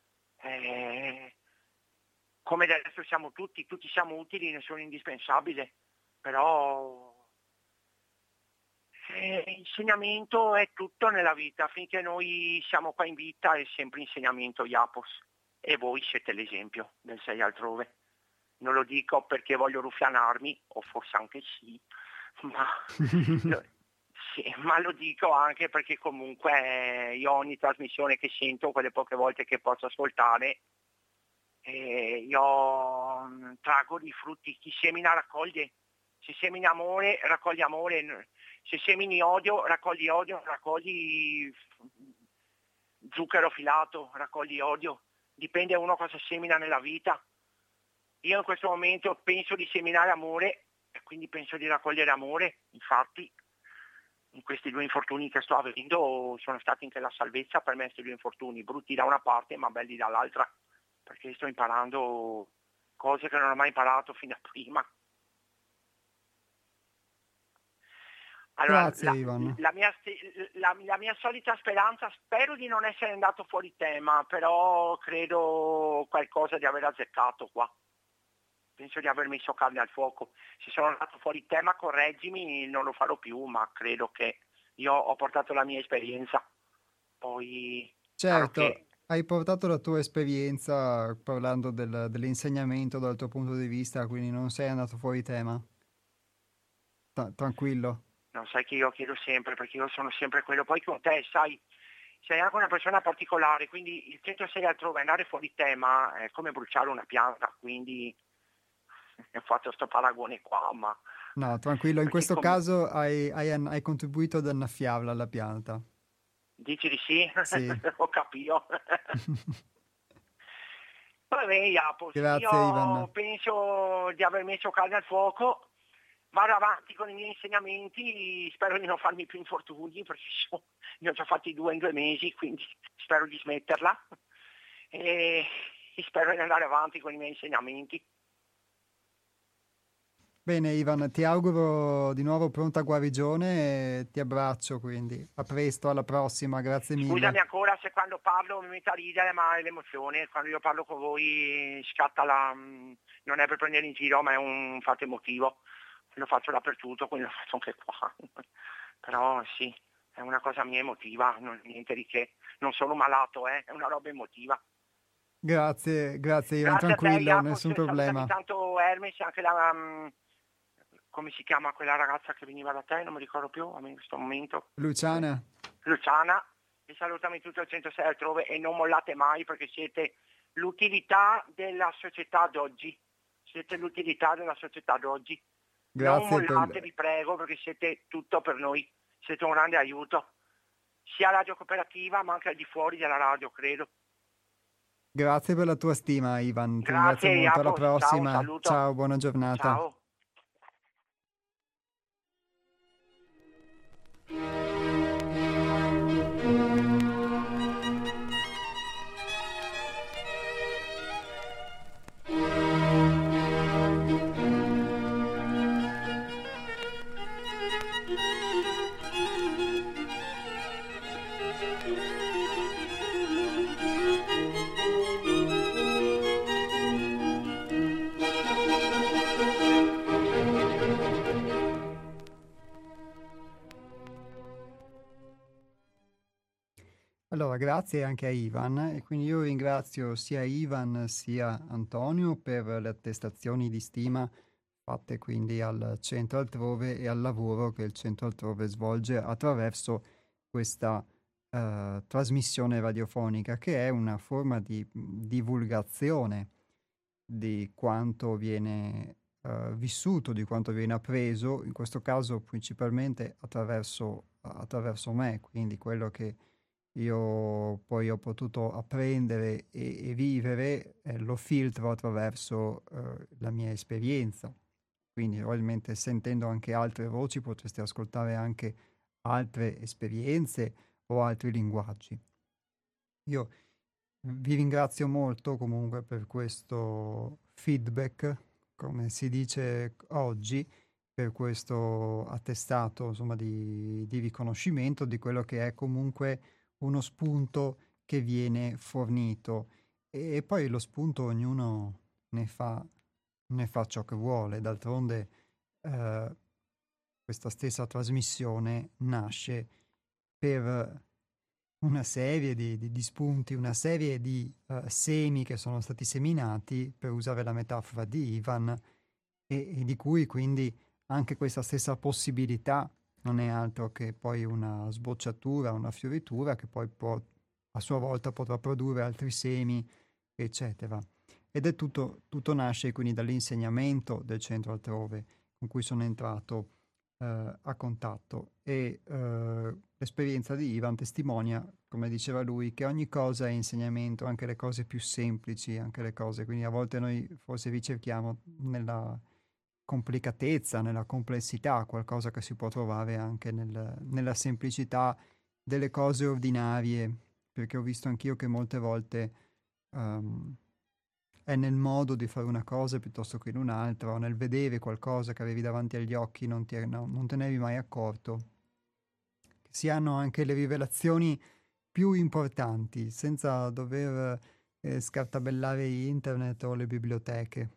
eh, come del resto siamo tutti, tutti siamo utili, nessuno è indispensabile, però Eh, insegnamento è tutto nella vita, finché noi siamo qua in vita è sempre insegnamento, Iapos, e voi siete l'esempio del sei altrove. Non lo dico perché voglio ruffianarmi, o forse anche sì, ma lo, sì, ma lo dico anche perché comunque io ogni trasmissione che sento, quelle poche volte che posso ascoltare, eh, io mm, trago i frutti. Chi semina raccoglie, se semini amore raccogli amore, se semini odio raccogli odio, raccogli zucchero filato, raccogli odio, dipende uno cosa semina nella vita. Io in questo momento penso di seminare amore e quindi penso di raccogliere amore. Infatti in questi due infortuni che sto avendo sono stati anche la salvezza per me, questi due infortuni, brutti da una parte ma belli dall'altra, perché sto imparando cose che non ho mai imparato fino a prima. Allora, Grazie la, Ivan. la, mia, la, la mia solita speranza, spero di non essere andato fuori tema, però credo qualcosa di aver azzeccato qua. Penso di aver messo carne al fuoco. Se sono andato fuori tema, correggimi, non lo farò più, ma credo che io ho portato la mia esperienza. Poi, chiaro Certo, che hai portato la tua esperienza parlando del- dell'insegnamento dal tuo punto di vista, quindi non sei andato fuori tema. Ta- tranquillo. non sai che io chiedo sempre, perché io sono sempre quello. Poi con te, sai, sei anche una persona particolare, quindi il centosei altrove, andare fuori tema è come bruciare una pianta, quindi ho fatto sto paragone qua, ma No, tranquillo, in perché questo come caso hai, hai an- hai contribuito ad annaffiarla alla pianta. dici di sì? Sì. Ho capito. Va bene, Japos, Grazie io Ivan. penso di aver messo carne al fuoco, vado avanti con i miei insegnamenti, spero di non farmi più infortuni, perché so, ne ho già fatti due in due mesi, quindi spero di smetterla e spero di andare avanti con i miei insegnamenti. Bene Ivan, ti auguro di nuovo pronta guarigione e ti abbraccio quindi. A presto, alla prossima, grazie Scusami mille. ancora se quando parlo mi metto a ridere, ma è l'emozione, quando io parlo con voi scatta la... non è per prendere in giro, ma è un fatto emotivo. Lo faccio dappertutto, quindi lo faccio anche qua. Però sì, è una cosa mia emotiva, non, niente di che. Non sono malato, eh, è una roba emotiva. Grazie, grazie Ivan, Grazie a te, tranquillo, Jacopo, nessun salutami problema. tanto Hermes e anche la... um, come si chiama quella ragazza che veniva da te, non mi ricordo più a me in questo momento. Eh, Luciana, Luciana, e salutami tutto il centosei altrove e non mollate mai perché siete l'utilità della società d'oggi. Siete l'utilità della società d'oggi. Grazie non mollate, per... vi prego, perché siete tutto per noi. Siete un grande aiuto. Sia Radio Cooperativa, ma anche al di fuori della radio, credo. Grazie per la tua stima, Ivan. Ti ringrazio Grazie, molto. Alla Jacopo. Ciao, un prossima. saluto. Ciao, buona giornata. Ciao. Allora, grazie anche a Ivan e quindi io ringrazio sia Ivan sia Antonio per le attestazioni di stima fatte quindi al Centro Altrove e al lavoro che il Centro Altrove svolge attraverso questa eh, trasmissione radiofonica, che è una forma di mh, divulgazione di quanto viene eh, vissuto, di quanto viene appreso, in questo caso principalmente attraverso, attraverso me, quindi quello che io poi ho potuto apprendere e, e vivere, eh, lo filtro attraverso eh, la mia esperienza. Quindi probabilmente sentendo anche altre voci potreste ascoltare anche altre esperienze o altri linguaggi. Io vi ringrazio molto comunque per questo feedback, come si dice oggi, per questo attestato, insomma, di, di riconoscimento di quello che è comunque uno spunto che viene fornito. E poi lo spunto ognuno ne fa, ne fa ciò che vuole. D'altronde eh, questa stessa trasmissione nasce per una serie di, di- di spunti, una serie di eh, semi che sono stati seminati, per usare la metafora di Ivan, e, e di cui quindi anche questa stessa possibilità non è altro che poi una sbocciatura, una fioritura che poi può, a sua volta potrà produrre altri semi, eccetera. Ed è tutto, tutto nasce quindi dall'insegnamento del Centro Altrove con cui sono entrato eh, a contatto e eh, l'esperienza di Ivan testimonia, come diceva lui, che ogni cosa è insegnamento, anche le cose più semplici, anche le cose, quindi a volte noi forse ricerchiamo nella complicatezza, nella complessità, qualcosa che si può trovare anche nel- nella semplicità delle cose ordinarie, perché ho visto anch'io che molte volte ehm, è nel modo di fare una cosa piuttosto che in un'altra, o nel vedere qualcosa che avevi davanti agli occhi, non, ti, no, non te ne eri mai accorto, che si hanno anche le rivelazioni più importanti, senza dover eh, scartabellare internet o le biblioteche.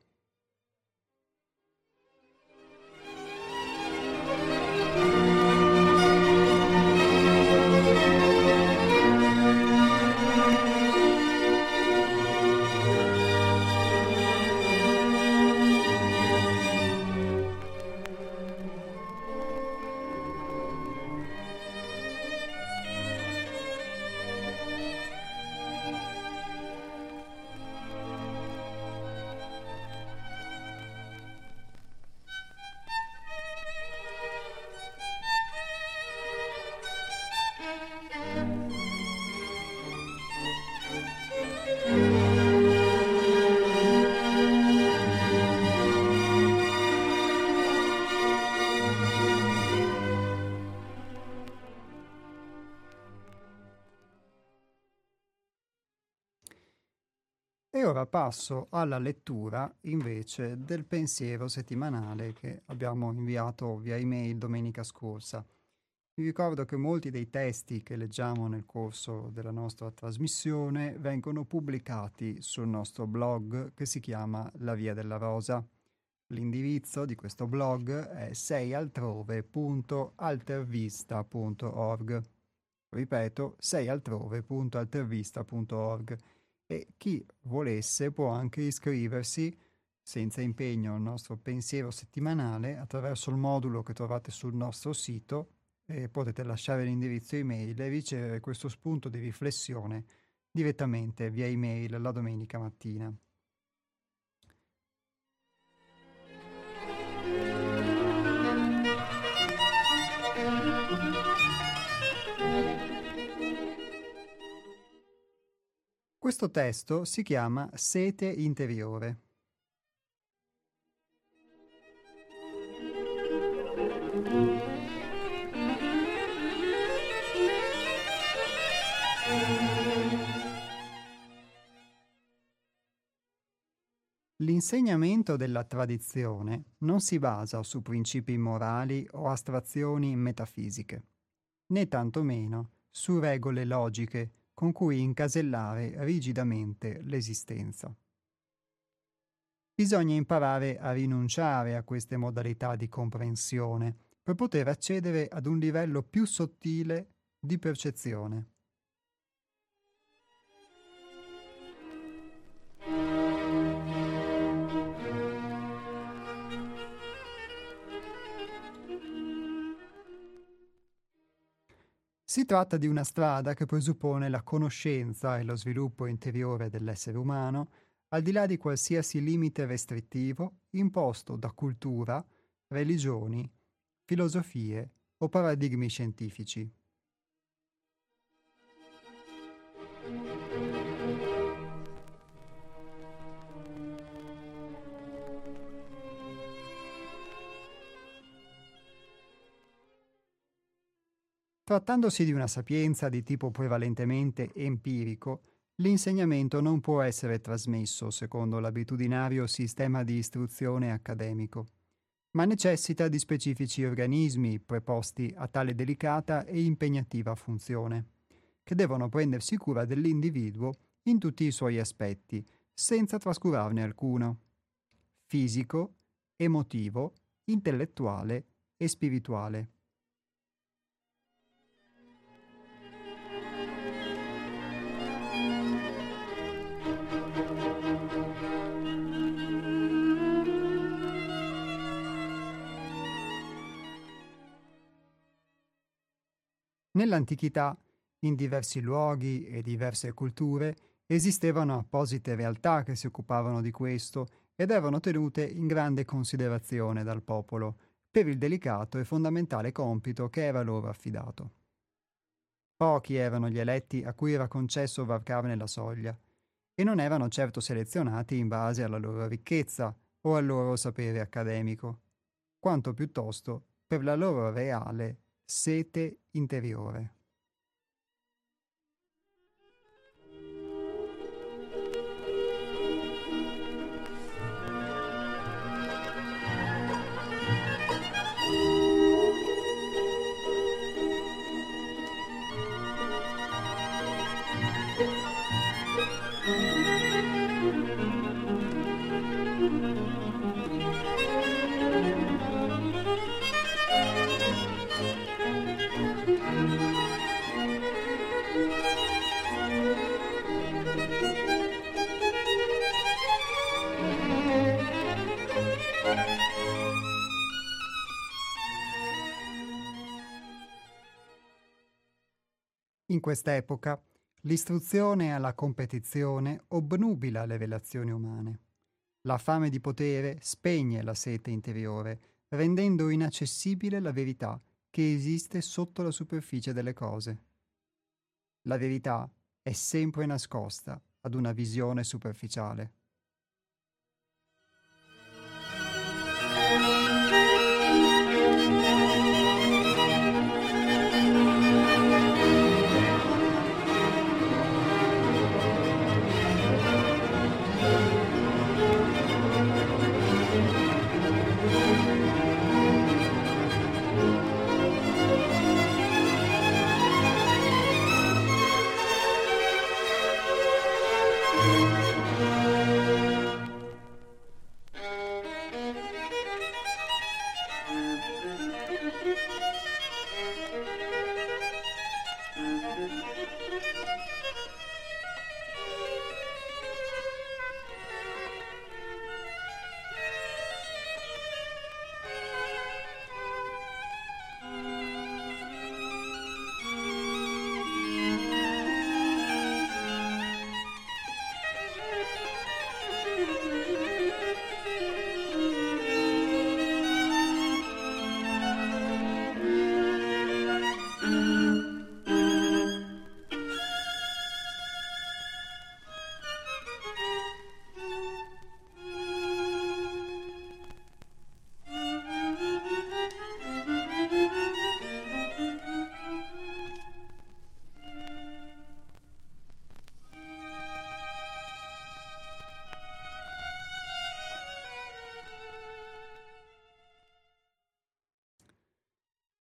E ora passo alla lettura invece del pensiero settimanale che abbiamo inviato via email domenica scorsa. Vi ricordo che molti dei testi che leggiamo nel corso della nostra trasmissione vengono pubblicati sul nostro blog che si chiama La Via della Rosa. L'indirizzo di questo blog è seialtrove punto altervista punto org. Ripeto, seialtrove punto altervista punto org. E chi volesse può anche iscriversi senza impegno al nostro pensiero settimanale attraverso il modulo che trovate sul nostro sito e potete lasciare l'indirizzo email e ricevere questo spunto di riflessione direttamente via email la domenica mattina. Questo testo si chiama Sete interiore. L'insegnamento della tradizione non si basa su principi morali o astrazioni metafisiche, né tantomeno su regole logiche con cui incasellare rigidamente l'esistenza. Bisogna imparare a rinunciare a queste modalità di comprensione per poter accedere ad un livello più sottile di percezione. Si tratta di una strada che presuppone la conoscenza e lo sviluppo interiore dell'essere umano, al di là di qualsiasi limite restrittivo imposto da cultura, religioni, filosofie o paradigmi scientifici. Trattandosi di una sapienza di tipo prevalentemente empirico, l'insegnamento non può essere trasmesso secondo l'abitudinario sistema di istruzione accademico, ma necessita di specifici organismi preposti a tale delicata e impegnativa funzione, che devono prendersi cura dell'individuo in tutti i suoi aspetti, senza trascurarne alcuno: fisico, emotivo, intellettuale e spirituale. Nell'antichità, in diversi luoghi e diverse culture, esistevano apposite realtà che si occupavano di questo ed erano tenute in grande considerazione dal popolo per il delicato e fondamentale compito che era loro affidato. Pochi erano gli eletti a cui era concesso varcarne la soglia, e non erano certo selezionati in base alla loro ricchezza o al loro sapere accademico, quanto piuttosto per la loro reale sete interiore. In quest'epoca, l'istruzione e la competizione obnubila le relazioni umane. La fame di potere spegne la sete interiore, rendendo inaccessibile la verità che esiste sotto la superficie delle cose. La verità è sempre nascosta ad una visione superficiale.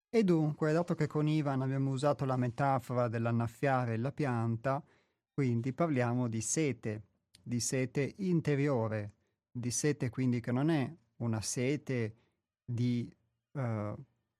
E dunque, dato che con Ivan abbiamo usato la metafora dell'annaffiare la pianta, quindi parliamo di sete, di sete interiore, di sete quindi che non è una sete di, eh,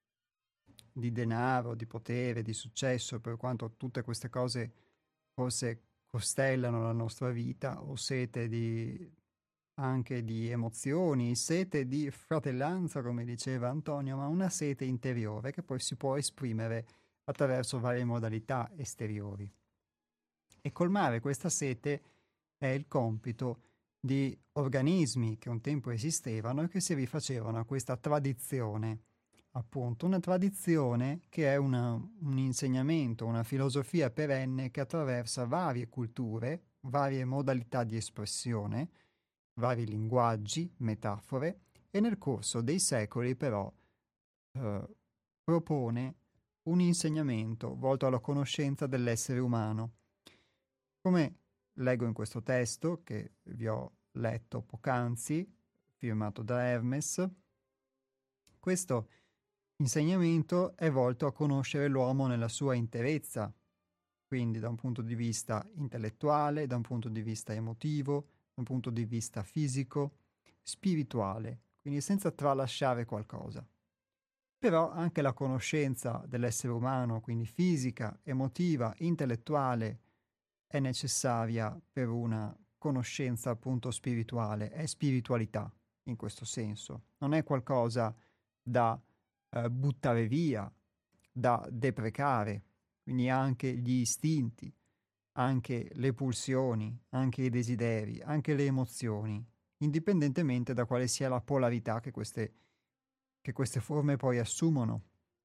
di denaro, di potere, di successo, per quanto tutte queste cose forse costellano la nostra vita, o sete di, anche di emozioni, sete di fratellanza, come diceva Antonio, ma una sete interiore che poi si può esprimere attraverso varie modalità esteriori. E colmare questa sete è il compito di organismi che un tempo esistevano e che si rifacevano a questa tradizione, appunto una tradizione che è una, un insegnamento, una filosofia perenne che attraversa varie culture, varie modalità di espressione, vari linguaggi, metafore, e nel corso dei secoli però eh, propone un insegnamento volto alla conoscenza dell'essere umano. Come leggo in questo testo che vi ho letto poc'anzi, firmato da Hermes, questo insegnamento è volto a conoscere l'uomo nella sua interezza, quindi da un punto di vista intellettuale, da un punto di vista emotivo, da un punto di vista fisico, spirituale, quindi senza tralasciare qualcosa. Però anche la conoscenza dell'essere umano, quindi fisica, emotiva, intellettuale, è necessaria per una conoscenza appunto spirituale, è spiritualità in questo senso, non è qualcosa da eh, buttare via, da deprecare, quindi anche gli istinti, anche le pulsioni, anche i desideri, anche le emozioni, indipendentemente da quale sia la polarità che queste, che queste forme poi assumono.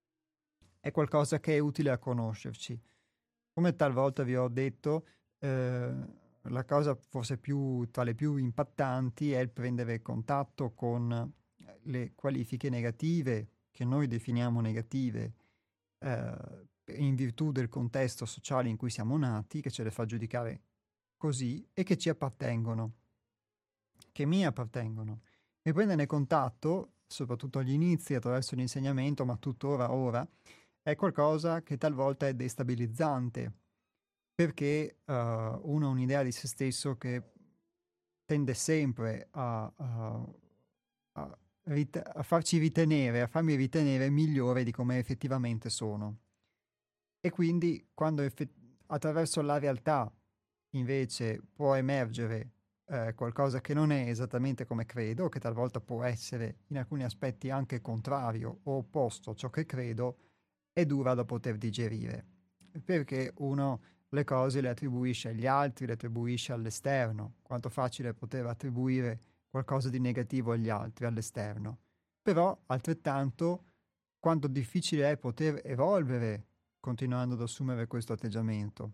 È qualcosa che è utile a conoscerci. Come talvolta vi ho detto, eh, la cosa forse più, tra le più impattanti è il prendere contatto con le qualifiche negative, che noi definiamo negative, eh, in virtù del contesto sociale in cui siamo nati, che ce le fa giudicare così e che ci appartengono, che mi appartengono. E prenderne contatto, soprattutto agli inizi, attraverso l'insegnamento, ma tuttora ora, è qualcosa che talvolta è destabilizzante, perché uh, uno ha un'idea di se stesso che tende sempre a, a, a, rit- a farci ritenere, a farmi ritenere migliore di come effettivamente sono. E quindi quando effe- attraverso la realtà invece può emergere eh, qualcosa che non è esattamente come credo, che talvolta può essere in alcuni aspetti anche contrario o opposto a ciò che credo, è dura da poter digerire, perché uno le cose le attribuisce agli altri, le attribuisce all'esterno. Quanto facile è poter attribuire qualcosa di negativo agli altri, all'esterno. Però altrettanto quanto difficile è poter evolvere continuando ad assumere questo atteggiamento.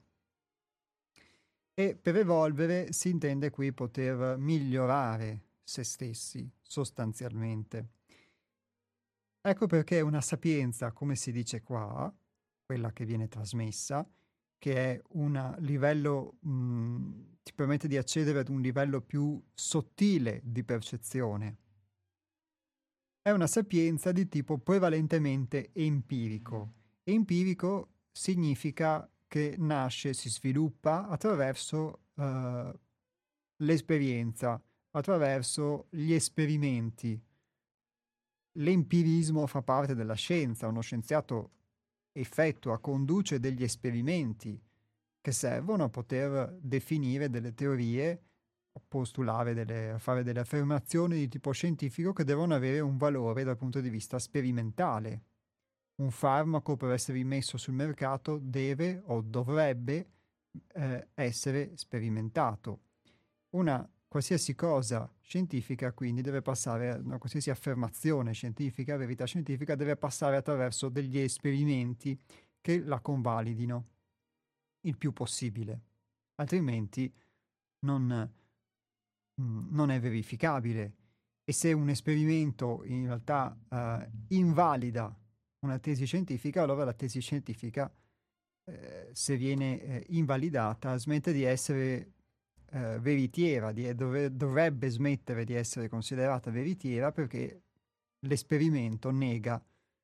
E per evolvere si intende qui poter migliorare se stessi sostanzialmente. Ecco perché una sapienza, come si dice qua, quella che viene trasmessa, che è un livello, mh, ti permette di accedere ad un livello più sottile di percezione. È una sapienza di tipo prevalentemente empirico. Empirico significa che nasce, si sviluppa attraverso uh, l'esperienza, attraverso gli esperimenti. L'empirismo fa parte della scienza, uno scienziato effettua, conduce degli esperimenti che servono a poter definire delle teorie, postulare delle, fare delle affermazioni di tipo scientifico che devono avere un valore dal punto di vista sperimentale. Un farmaco per essere immesso sul mercato deve o dovrebbe eh, essere sperimentato. Una qualsiasi cosa scientifica quindi deve passare, una qualsiasi affermazione scientifica, verità scientifica, deve passare attraverso degli esperimenti che la convalidino il più possibile, altrimenti non, non è verificabile. E se un esperimento in realtà eh, invalida una tesi scientifica, allora la tesi scientifica, eh, se viene eh, invalidata, smette di essere eh, veritiera, di, dov- dovrebbe smettere di essere considerata veritiera perché l'esperimento nega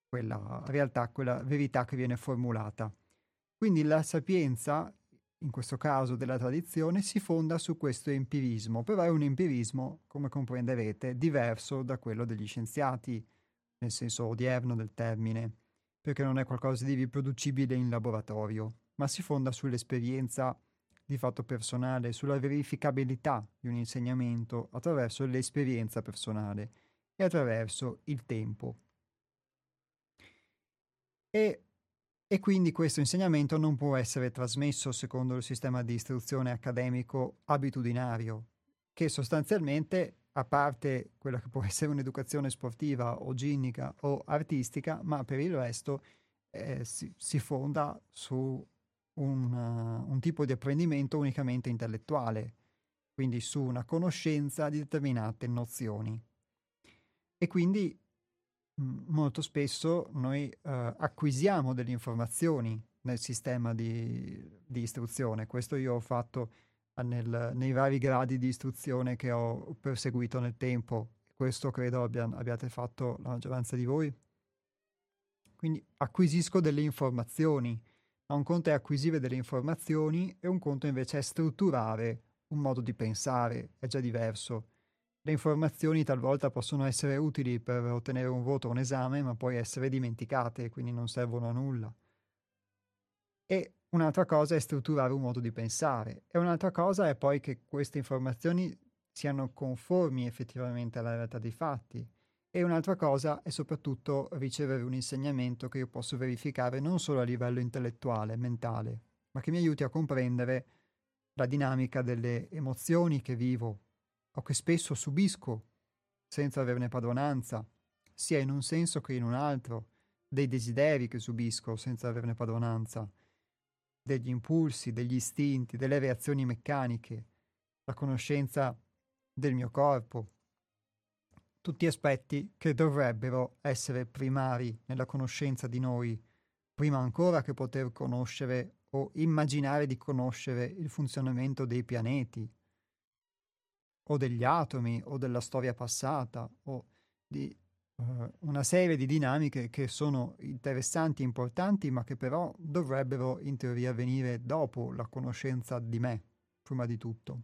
quella realtà, quella verità che viene formulata. Quindi la sapienza, in questo caso della tradizione, si fonda su questo empirismo, però è un empirismo, come comprenderete, diverso da quello degli scienziati, nel senso odierno del termine, perché non è qualcosa di riproducibile in laboratorio, ma si fonda sull'esperienza di fatto personale, sulla verificabilità di un insegnamento attraverso l'esperienza personale e attraverso il tempo. E, e quindi questo insegnamento non può essere trasmesso secondo il sistema di istruzione accademico abitudinario, che sostanzialmente, a parte quella che può essere un'educazione sportiva o ginnica o artistica, ma per il resto eh, si, si fonda su un, uh, un tipo di apprendimento unicamente intellettuale, quindi su una conoscenza di determinate nozioni. E quindi mh, molto spesso noi uh, acquisiamo delle informazioni nel sistema di, di istruzione. Questo io ho fatto nel, nei vari gradi di istruzione che ho perseguito nel tempo. Questo credo abbia, abbiate fatto la maggioranza di voi. Quindi acquisisco delle informazioni, ma un conto è acquisire delle informazioni e un conto invece è strutturare un modo di pensare, è già diverso. Le informazioni talvolta possono essere utili per ottenere un voto o un esame, ma poi essere dimenticate, quindi non servono a nulla. E un'altra cosa è strutturare un modo di pensare, e un'altra cosa è poi che queste informazioni siano conformi effettivamente alla realtà dei fatti. E un'altra cosa è soprattutto ricevere un insegnamento che io posso verificare non solo a livello intellettuale, mentale, ma che mi aiuti a comprendere la dinamica delle emozioni che vivo o che spesso subisco senza averne padronanza, sia in un senso che in un altro, dei desideri che subisco senza averne padronanza, degli impulsi, degli istinti, delle reazioni meccaniche, la conoscenza del mio corpo. Tutti aspetti che dovrebbero essere primari nella conoscenza di noi, prima ancora che poter conoscere o immaginare di conoscere il funzionamento dei pianeti, o degli atomi, o della storia passata, o di uh, una serie di dinamiche che sono interessanti, importanti, ma che però dovrebbero in teoria venire dopo la conoscenza di me, prima di tutto.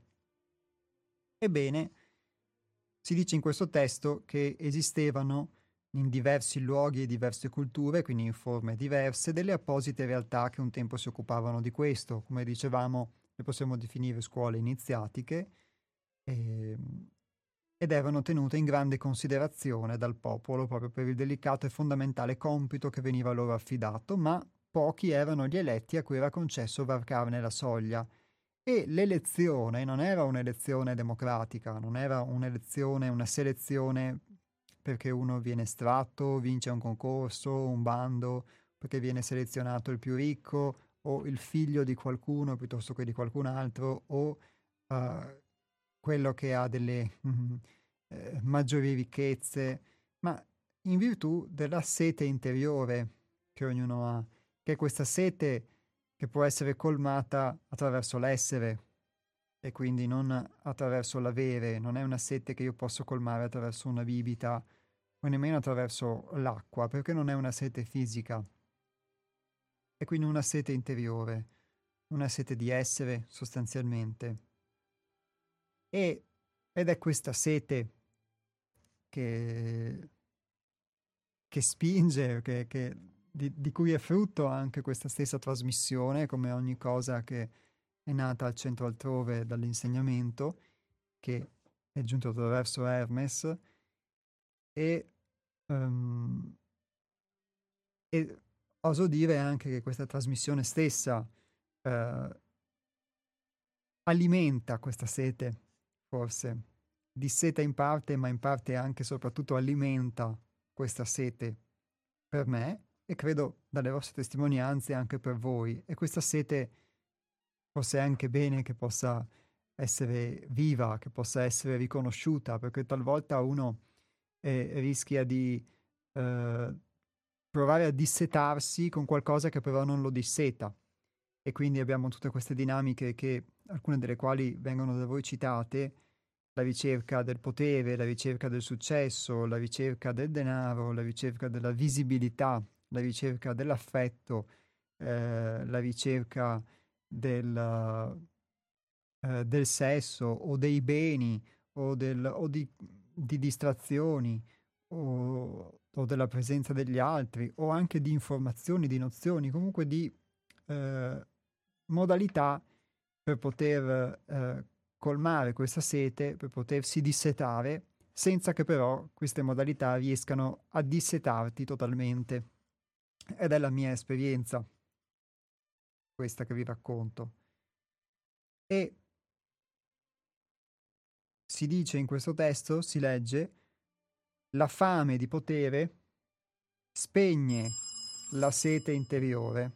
Ebbene, si dice in questo testo che esistevano in diversi luoghi e diverse culture, quindi in forme diverse, delle apposite realtà che un tempo si occupavano di questo. Come dicevamo, le possiamo definire scuole iniziatiche, e, ed erano tenute in grande considerazione dal popolo proprio per il delicato e fondamentale compito che veniva loro affidato, ma pochi erano gli eletti a cui era concesso varcarne la soglia. E l'elezione non era un'elezione democratica, non era un'elezione, una selezione perché uno viene estratto, vince un concorso, un bando, perché viene selezionato il più ricco o il figlio di qualcuno piuttosto che di qualcun altro o uh, quello che ha delle mm, eh, maggiori ricchezze, ma in virtù della sete interiore che ognuno ha, che è questa sete che può essere colmata attraverso l'essere e quindi non attraverso l'avere, non è una sete che io posso colmare attraverso una bibita o nemmeno attraverso l'acqua, perché non è una sete fisica, è quindi una sete interiore, una sete di essere sostanzialmente. E, ed è questa sete che, che spinge, che, che, di, di cui è frutto anche questa stessa trasmissione, come ogni cosa che è nata al centro altrove dall'insegnamento, che è giunto attraverso Hermes, e, um, e oso dire anche che questa trasmissione stessa uh, alimenta questa sete, forse, disseta in parte, ma in parte anche e soprattutto alimenta questa sete per me e credo dalle vostre testimonianze anche per voi. E questa sete forse è anche bene che possa essere viva, che possa essere riconosciuta, perché talvolta uno eh, rischia di eh, provare a dissetarsi con qualcosa che però non lo disseta. E quindi abbiamo tutte queste dinamiche che, alcune delle quali vengono da voi citate, la ricerca del potere, la ricerca del successo, la ricerca del denaro, la ricerca della visibilità, la ricerca dell'affetto, eh, la ricerca del, eh, del sesso o dei beni o, del, o di, di distrazioni o, o della presenza degli altri o anche di informazioni, di nozioni, comunque di eh, modalità per poter eh, colmare questa sete, per potersi dissetare, senza che però queste modalità riescano a dissetarti totalmente. Ed è la mia esperienza, questa che vi racconto. E si dice in questo testo, si legge, la fame di potere spegne la sete interiore.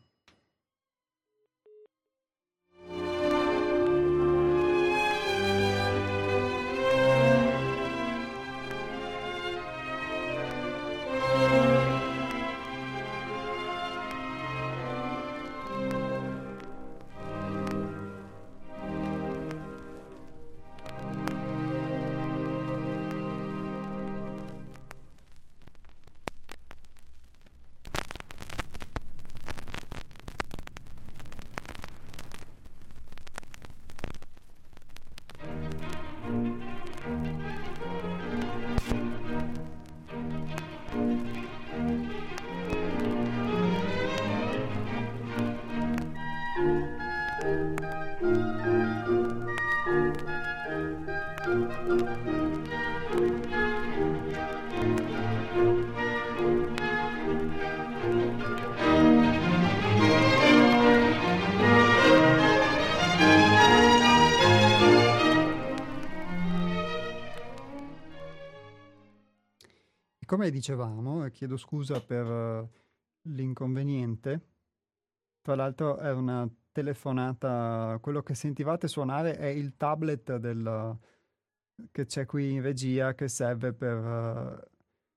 Come dicevamo, e chiedo scusa per uh, l'inconveniente, tra l'altro è una telefonata, quello che sentivate suonare è il tablet del, che c'è qui in regia che serve per, uh,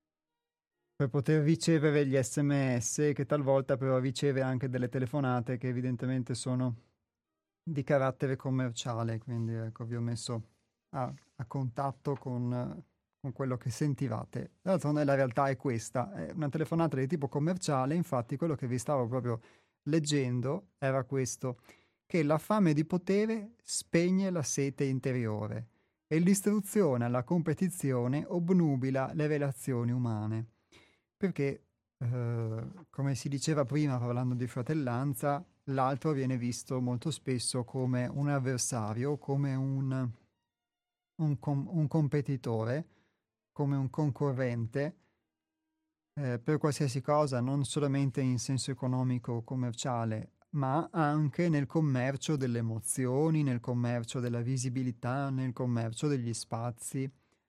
per poter ricevere gli sms, che talvolta però riceve anche delle telefonate che evidentemente sono di carattere commerciale, quindi ecco vi ho messo a, a contatto con... con quello che sentivate. D'altronde la realtà è questa, è una telefonata di tipo commerciale, infatti quello che vi stavo proprio leggendo era questo, che la fame di potere spegne la sete interiore e l'istruzione alla competizione obnubila le relazioni umane. Perché, eh, come si diceva prima parlando di fratellanza, l'altro viene visto molto spesso come un avversario, come un, un, com- un competitore, come un concorrente eh, per qualsiasi cosa, non solamente in senso economico o commerciale, ma anche nel commercio delle emozioni, nel commercio della visibilità, nel commercio degli spazi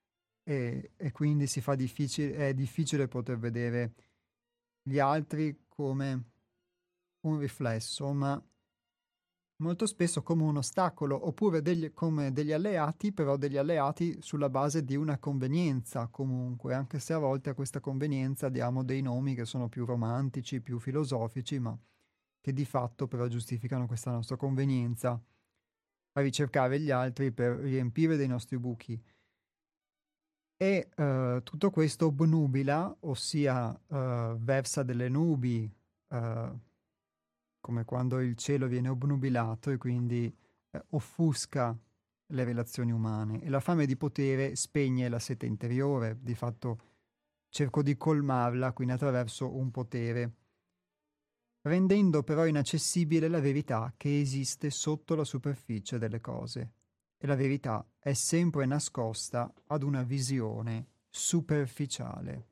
e, e quindi si fa difficile, è difficile poter vedere gli altri come un riflesso, ma molto spesso come un ostacolo, oppure degli, come degli alleati, però degli alleati sulla base di una convenienza comunque, anche se a volte a questa convenienza diamo dei nomi che sono più romantici, più filosofici, ma che di fatto però giustificano questa nostra convenienza a ricercare gli altri per riempire dei nostri buchi. E eh, tutto questo obnubila, ossia eh, versa delle nubi, eh, come quando il cielo viene obnubilato e quindi eh, offusca le relazioni umane e la fame di potere spegne la sete interiore, di fatto cerco di colmarla quindi attraverso un potere, rendendo però inaccessibile la verità che esiste sotto la superficie delle cose. E la verità è sempre nascosta ad una visione superficiale.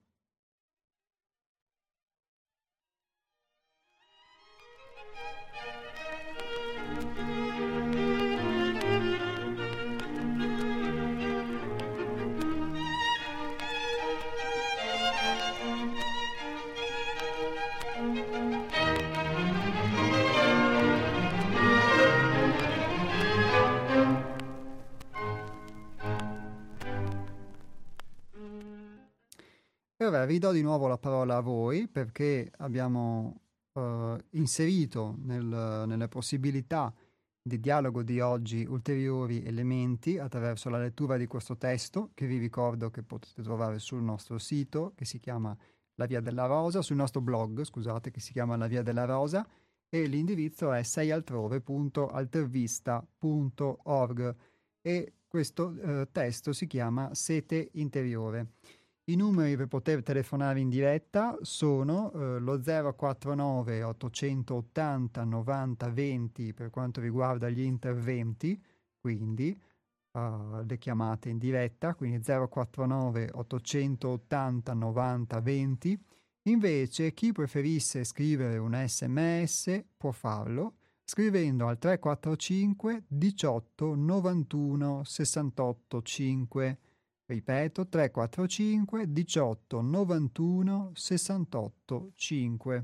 E ora ridò di nuovo la parola a voi perché abbiamo uh, inserito nel, nelle possibilità di dialogo di oggi ulteriori elementi attraverso la lettura di questo testo, che vi ricordo che potete trovare sul nostro sito, che si chiama La Via della Rosa, sul nostro blog, scusate, che si chiama La Via della Rosa, e l'indirizzo è seialtrove punto altervista punto org e questo eh, testo si chiama Sete Interiore. I numeri per poter telefonare in diretta sono eh, lo zero quattro nove ottocentottanta novanta venti per quanto riguarda gli interventi, quindi uh, le chiamate in diretta, quindi zero quattro nove ottocentottanta novanta venti. Invece chi preferisse scrivere un sms può farlo scrivendo al tre quattro cinque diciotto novantuno sessantotto cinque. Ripeto, tre quattro cinque diciotto novantuno sessantotto cinque.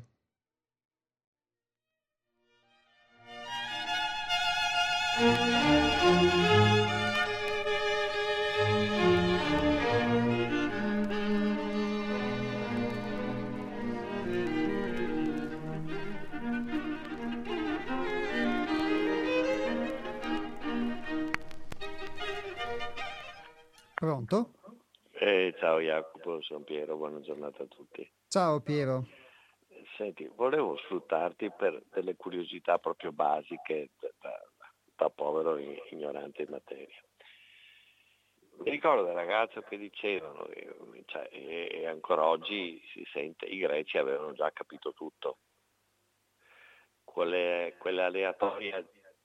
Pronto? Eh, ciao Jacopo, sono Piero, buona giornata a tutti. Ciao Piero. Senti, volevo sfruttarti per delle curiosità proprio basiche da, da, da povero ignorante in materia. Mi ricordo del ragazzo che dicevano, cioè, e, e ancora oggi si sente, i greci avevano già capito tutto. Quelle, quella aleatoria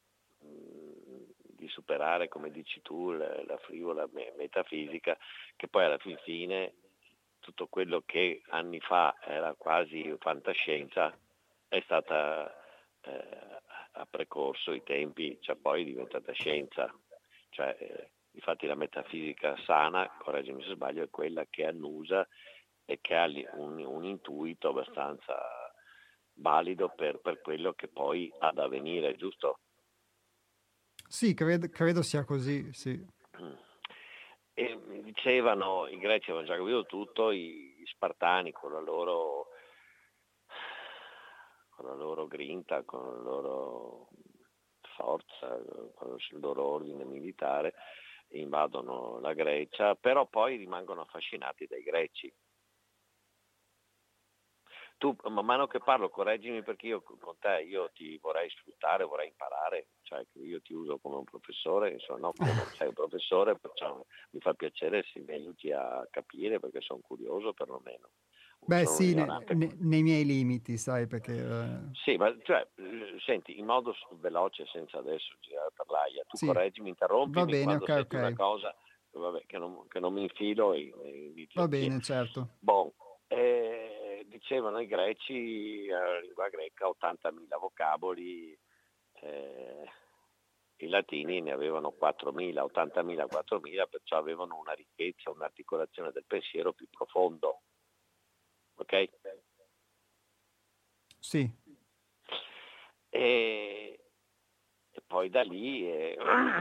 di superare, come dici tu, la, la frivola metafisica, che poi alla fin fine tutto quello che anni fa era quasi fantascienza è stata eh, ha precorso i tempi, cioè poi è diventata scienza. Cioè, eh, infatti la metafisica sana, correggimi se sbaglio, è quella che annusa e che ha un, un intuito abbastanza valido per, per quello che poi ha da venire, giusto? Sì, credo, credo sia così, sì. E dicevano, i greci avevano già capito tutto, i spartani con la loro con la loro grinta, con la loro forza, con il loro ordine militare, invadono la Grecia, però poi rimangono affascinati dai greci. Tu, man mano che parlo, correggimi, perché io con te io ti vorrei sfruttare, vorrei imparare, cioè io ti uso come un professore, insomma, no, come non sei un professore, perciò mi fa piacere se mi aiuti a capire, perché sono curioso perlomeno. Beh sono sì, ne, ne, nei miei limiti, sai, perché... Uh... Sì, ma cioè, senti, in modo veloce, senza adesso girare per l'aia, tu sì. correggimi, interrompimi Va bene, quando ok, senti ok. una cosa, vabbè, che, non, che non mi infilo e, e dici, va bene, certo. Bon, eh, dicevano i greci, la lingua greca, ottantamila vocaboli, eh, i latini ne avevano quattromila, ottantamila, quattromila, perciò avevano una ricchezza, un'articolazione del pensiero più profondo. Ok? Sì. E, e poi da lì eh,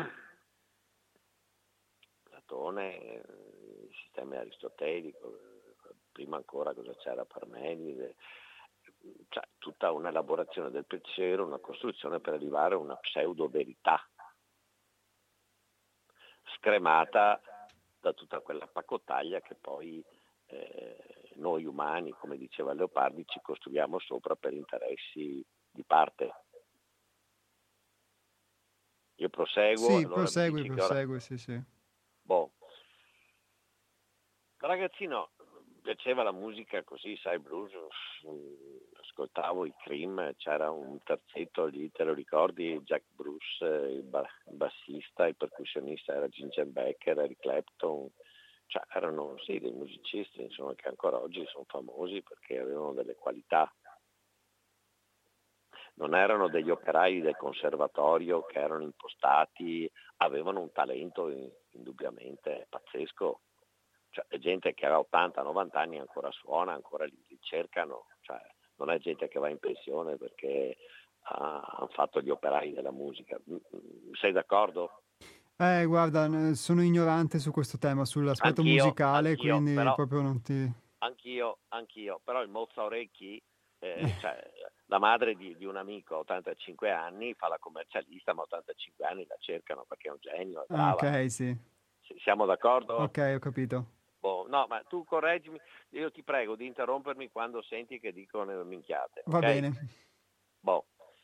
Platone, il sistema aristotelico, prima ancora cosa c'era, Parmenide, cioè tutta un'elaborazione del pensiero, una costruzione per arrivare a una pseudo verità scremata da tutta quella pacottaglia che poi eh, noi umani, come diceva Leopardi, ci costruiamo sopra per interessi di parte. Io proseguo. Sì, Allora prosegui, mi dici prosegui, ora... sì, sì. Boh. Da ragazzino piaceva la musica così, sai, blues, ascoltavo i Cream, c'era un terzetto lì, te lo ricordi, Jack Bruce, il, ba- il bassista, il percussionista era Ginger Baker, Eric Clapton, cioè erano sì dei musicisti, insomma, che ancora oggi sono famosi perché avevano delle qualità. Non erano degli operai del conservatorio che erano impostati, avevano un talento indubbiamente pazzesco. Cioè, è gente che ha ottanta novanta anni ancora suona, ancora li, li cercano, cioè, non è gente che va in pensione perché ha, hanno fatto gli operai della musica. Sei d'accordo? Eh, guarda, sono ignorante su questo tema, sull'aspetto Anch'io, musicale, anch'io, quindi però, proprio non ti... Anch'io, anch'io, però il mozza orecchi, eh, cioè, la madre di, di un amico a ottantacinque anni fa la commercialista, ma a ottantacinque anni la cercano perché è un genio, è Ah, brava. ok, sì. Siamo d'accordo? Ok, ho capito. Boh, no, ma tu correggimi, io ti prego di interrompermi quando senti che dicono minchiate, Va ok? bene. Boh.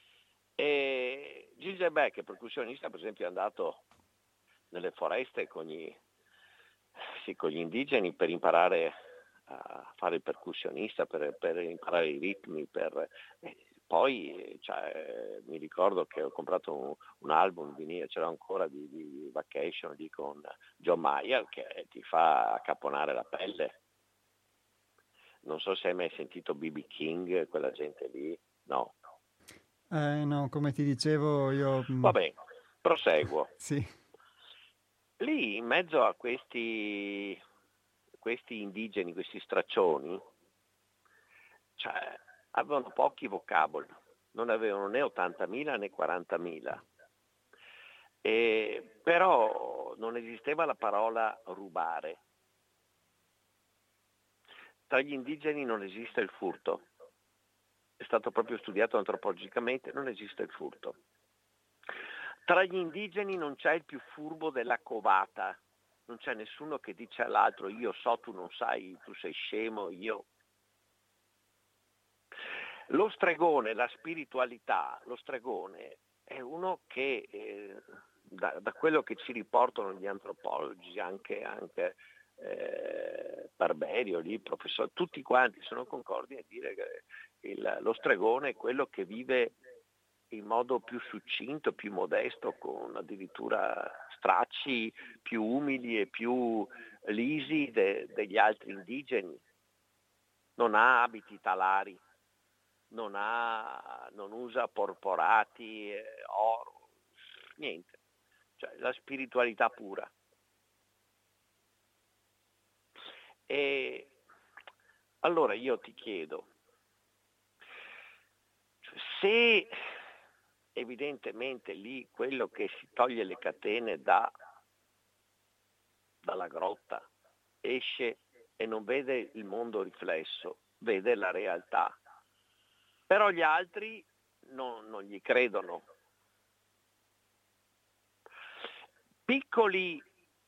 E Gilles Beck, percussionista, per esempio, è andato nelle foreste con gli, sì, con gli indigeni per imparare a fare il percussionista, per, per imparare i ritmi, per... eh, poi cioè, mi ricordo che ho comprato un, un album, vinile, c'era ancora di, di Vacation lì con John Mayer che ti fa accaponare la pelle. Non so se hai mai sentito B B King, quella gente lì, no. Eh, no, come ti dicevo io... Va bene, proseguo. Sì. Lì in mezzo a questi, questi indigeni, questi straccioni, cioè, avevano pochi vocaboli, non avevano né ottantamila né quarantamila, e, però non esisteva la parola rubare. Tra gli indigeni non esiste il furto, è stato proprio studiato antropologicamente, non esiste il furto. Tra gli indigeni non c'è il più furbo della covata, non c'è nessuno che dice all'altro io so, tu non sai, tu sei scemo, io... Lo stregone, la spiritualità, lo stregone è uno che, eh, da, da quello che ci riportano gli antropologi, anche, anche eh, Barberio, lì, professore, tutti quanti sono concordi a dire che il, lo stregone è quello che vive in modo più succinto, più modesto, con addirittura stracci più umili e più lisi de, degli altri indigeni. Non ha abiti talari. Non, ha, non usa porporati, eh, oro, niente, cioè la spiritualità pura. E allora io ti chiedo, se evidentemente lì quello che si toglie le catene da, dalla grotta esce e non vede il mondo riflesso, vede la realtà. Però gli altri non, non gli credono. Piccoli,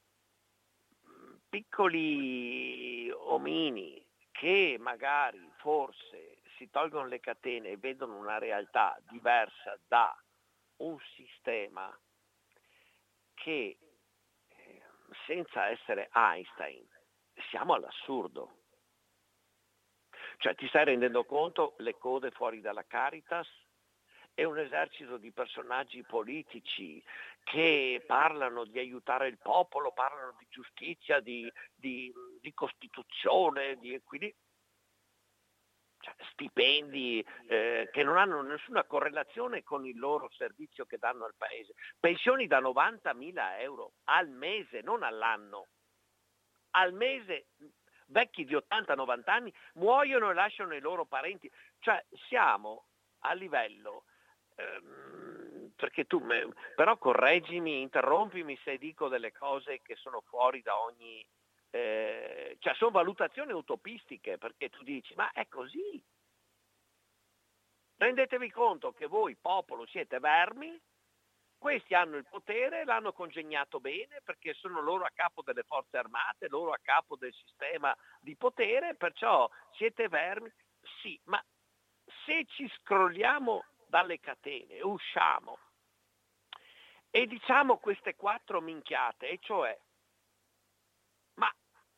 piccoli omini che magari forse si tolgono le catene e vedono una realtà diversa da un sistema che, senza essere Einstein, siamo all'assurdo. Cioè ti stai rendendo conto, le code fuori dalla Caritas è un esercito di personaggi politici che parlano di aiutare il popolo, parlano di giustizia, di, di, di Costituzione, di equilibrio. Cioè, stipendi eh, che non hanno nessuna correlazione con il loro servizio che danno al paese. Pensioni da novantamila euro al mese, non all'anno. Al mese... Vecchi di ottanta novanta anni muoiono e lasciano i loro parenti. Cioè siamo a livello, ehm, perché tu, me, però correggimi, interrompimi se dico delle cose che sono fuori da ogni, eh, cioè sono valutazioni utopistiche, perché tu dici, ma è così. Rendetevi conto che voi, popolo, siete vermi, questi hanno il potere, l'hanno congegnato bene perché sono loro a capo delle forze armate, loro a capo del sistema di potere, perciò siete vermi. Sì, ma se ci scrolliamo dalle catene, usciamo e diciamo queste quattro minchiate, e cioè, ma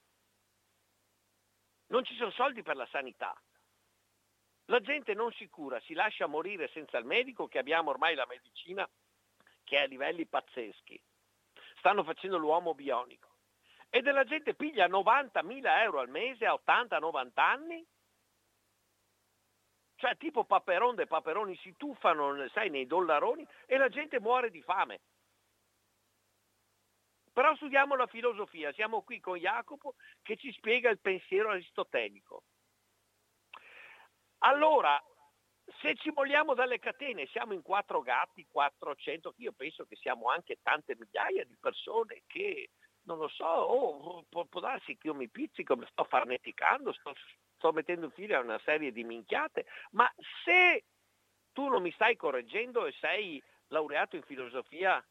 non ci sono soldi per la sanità, la gente non si cura, si lascia morire senza il medico, che abbiamo ormai la medicina che è a livelli pazzeschi, stanno facendo l'uomo bionico, e della gente piglia novantamila euro al mese a ottanta novanta anni, cioè tipo Paperon dei Paperoni si tuffano, sai, nei dollaroni e la gente muore di fame. Però studiamo la filosofia, siamo qui con Jacopo che ci spiega il pensiero aristotelico. Allora, se ci vogliamo dalle catene, siamo in quattro gatti, quattrocento, io penso che siamo anche tante migliaia di persone che, non lo so, oh, può, può darsi che io mi pizzico, mi sto farneticando, sto, sto mettendo in fila una serie di minchiate, ma se tu non mi stai correggendo e sei laureato in filosofia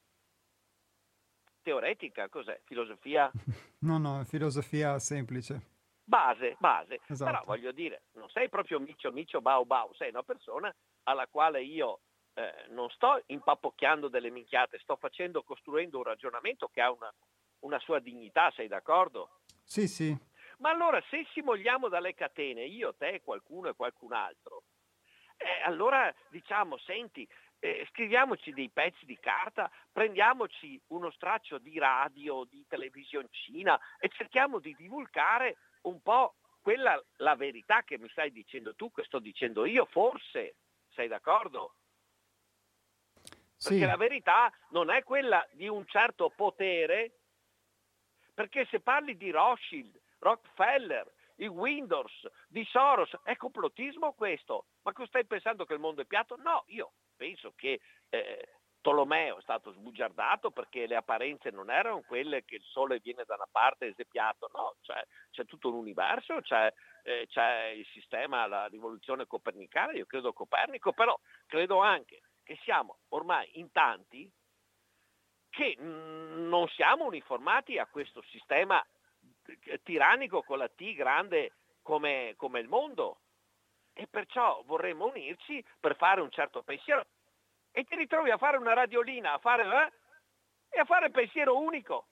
teoretica, cos'è? Filosofia? No, no, filosofia semplice. Base, base. Esatto. Però voglio dire, non sei proprio micio micio bau bau, sei una persona alla quale io eh, non sto impappocchiando delle minchiate, sto facendo, costruendo un ragionamento che ha una, una sua dignità, sei d'accordo? Sì, sì. Ma allora se ci mogliamo dalle catene, io, te, qualcuno e qualcun altro, eh, allora diciamo, senti, eh, scriviamoci dei pezzi di carta, prendiamoci uno straccio di radio, di televisioncina e cerchiamo di divulgare un po' quella, la verità che mi stai dicendo tu, che sto dicendo io, forse, sei d'accordo? Sì. Perché la verità non è quella di un certo potere, perché se parli di Rothschild, Rockefeller, i Windows, di Soros, è complottismo questo? Ma cosa stai pensando, che il mondo è piatto? No, io penso che eh, Tolomeo è stato sbugiardato perché le apparenze non erano quelle che il sole viene da una parte e si è piatto, no, cioè, c'è tutto un universo, c'è, eh, c'è il sistema, la rivoluzione copernicana, io credo a Copernico, però credo anche che siamo ormai in tanti che mh, non siamo uniformati a questo sistema tirannico con la T grande come, come il mondo, e perciò vorremmo unirci per fare un certo pensiero, e ti ritrovi a fare una radiolina, a fare eh, e a fare pensiero unico,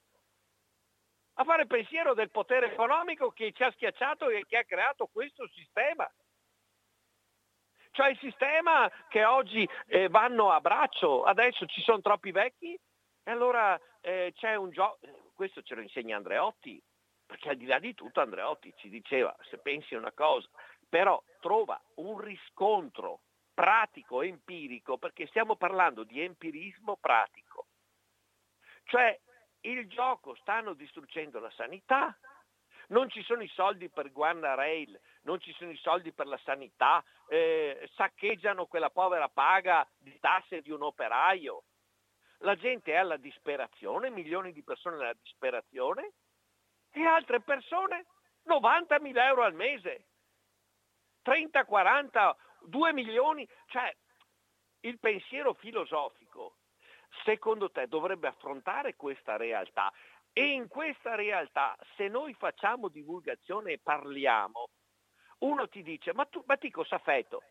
a fare pensiero del potere economico che ci ha schiacciato e che ha creato questo sistema. Cioè il sistema che oggi eh, vanno a braccio, adesso ci sono troppi vecchi e allora eh, c'è un gioco, questo ce lo insegna Andreotti, perché al di là di tutto Andreotti ci diceva, se pensi una cosa, però trova un riscontro pratico, empirico, perché stiamo parlando di empirismo pratico. Cioè il gioco stanno distruggendo la sanità, non ci sono i soldi per Guardrail, non ci sono i soldi per la sanità, eh, saccheggiano quella povera paga di tasse di un operaio. La gente è alla disperazione, milioni di persone alla disperazione, e altre persone novantamila euro al mese, trenta, quaranta, due milioni. Cioè il pensiero filosofico, secondo te, dovrebbe affrontare questa realtà, e in questa realtà, se noi facciamo divulgazione e parliamo, uno ti dice, ma tu, ma ti cosa fetto?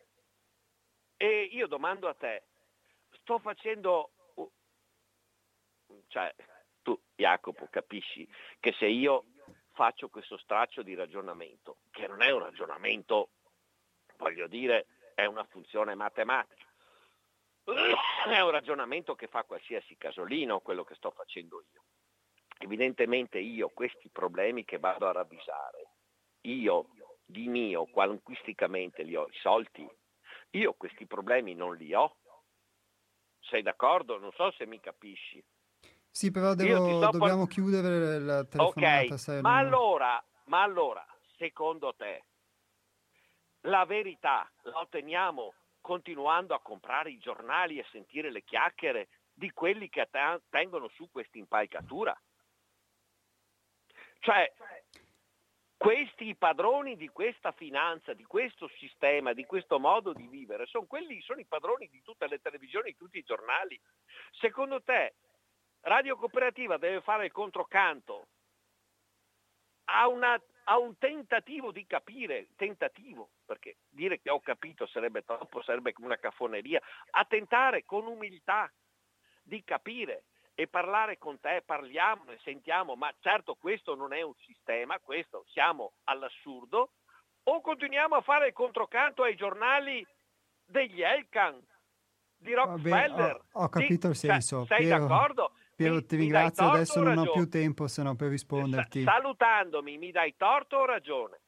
E io domando a te, sto facendo, cioè tu Jacopo capisci che se io faccio questo straccio di ragionamento, che non è un ragionamento, voglio dire, è una funzione matematica, è un ragionamento che fa qualsiasi casolino quello che sto facendo io. Evidentemente io questi problemi che vado a ravvisare, io di mio qualunquisticamente li ho risolti, io questi problemi non li ho. Sei d'accordo? Non so se mi capisci. Sì, però devo, dobbiamo por- chiudere la telefonata. Ok, sai, ma non... allora, ma allora, secondo te, la verità la otteniamo continuando a comprare i giornali e sentire le chiacchiere di quelli che t- tengono su questa impalcatura? Cioè, questi padroni di questa finanza, di questo sistema, di questo modo di vivere, sono quelli, sono i padroni di tutte le televisioni, di tutti i giornali. Secondo te, Radio Cooperativa deve fare il controcanto a, una, a un tentativo di capire, tentativo, perché dire che ho capito sarebbe troppo, sarebbe una cafoneria, a tentare con umiltà di capire e parlare con te, parliamo e sentiamo, ma certo questo non è un sistema, questo siamo all'assurdo, o continuiamo a fare il controcanto ai giornali degli Elkan, di Rockefeller. Vabbè, ho, ho capito di, il senso. Cioè, sei Piero, d'accordo? Piero mi, ti mi dai ringrazio, torto adesso o non ho ragione? più tempo se no per risponderti. Sa- salutandomi, mi dai torto o ragione?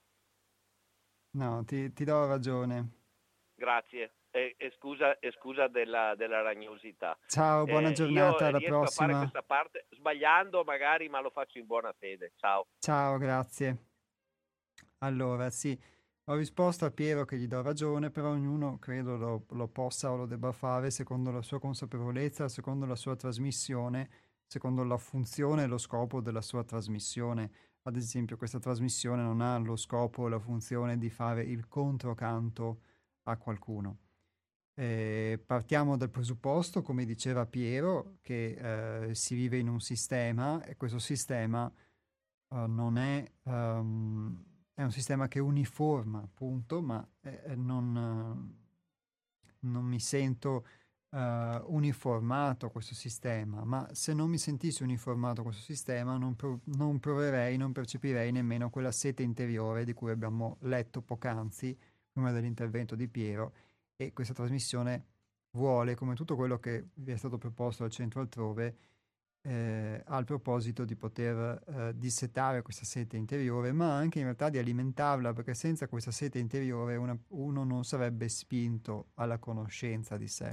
No, ti, ti do ragione. Grazie. E, e scusa, e scusa della, della ragnosità. Ciao, buona Eh, giornata, io alla riesco a fare prossima. questa parte sbagliando magari, ma lo faccio in buona fede. Ciao. Ciao, grazie. Allora, sì, ho risposto a Piero che gli do ragione, però ognuno credo lo, lo possa o lo debba fare secondo la sua consapevolezza, secondo la sua trasmissione, secondo la funzione e lo scopo della sua trasmissione. Ad esempio, questa trasmissione non ha lo scopo o la funzione di fare il controcanto a qualcuno. Eh, partiamo dal presupposto, come diceva Piero, che eh, si vive in un sistema e questo sistema eh, non è, ehm, è un sistema che uniforma, appunto, ma eh, eh, non, eh, non mi sento eh, uniformato a questo sistema, ma se non mi sentissi uniformato a questo sistema non, pro- non proverei, non percepirei nemmeno quella sete interiore di cui abbiamo letto poc'anzi, prima dell'intervento di Piero, e questa trasmissione vuole, come tutto quello che vi è stato proposto al centro altrove, eh, ha il proposito di poter eh, dissetare questa sete interiore, ma anche in realtà di alimentarla, perché senza questa sete interiore una- uno non sarebbe spinto alla conoscenza di sé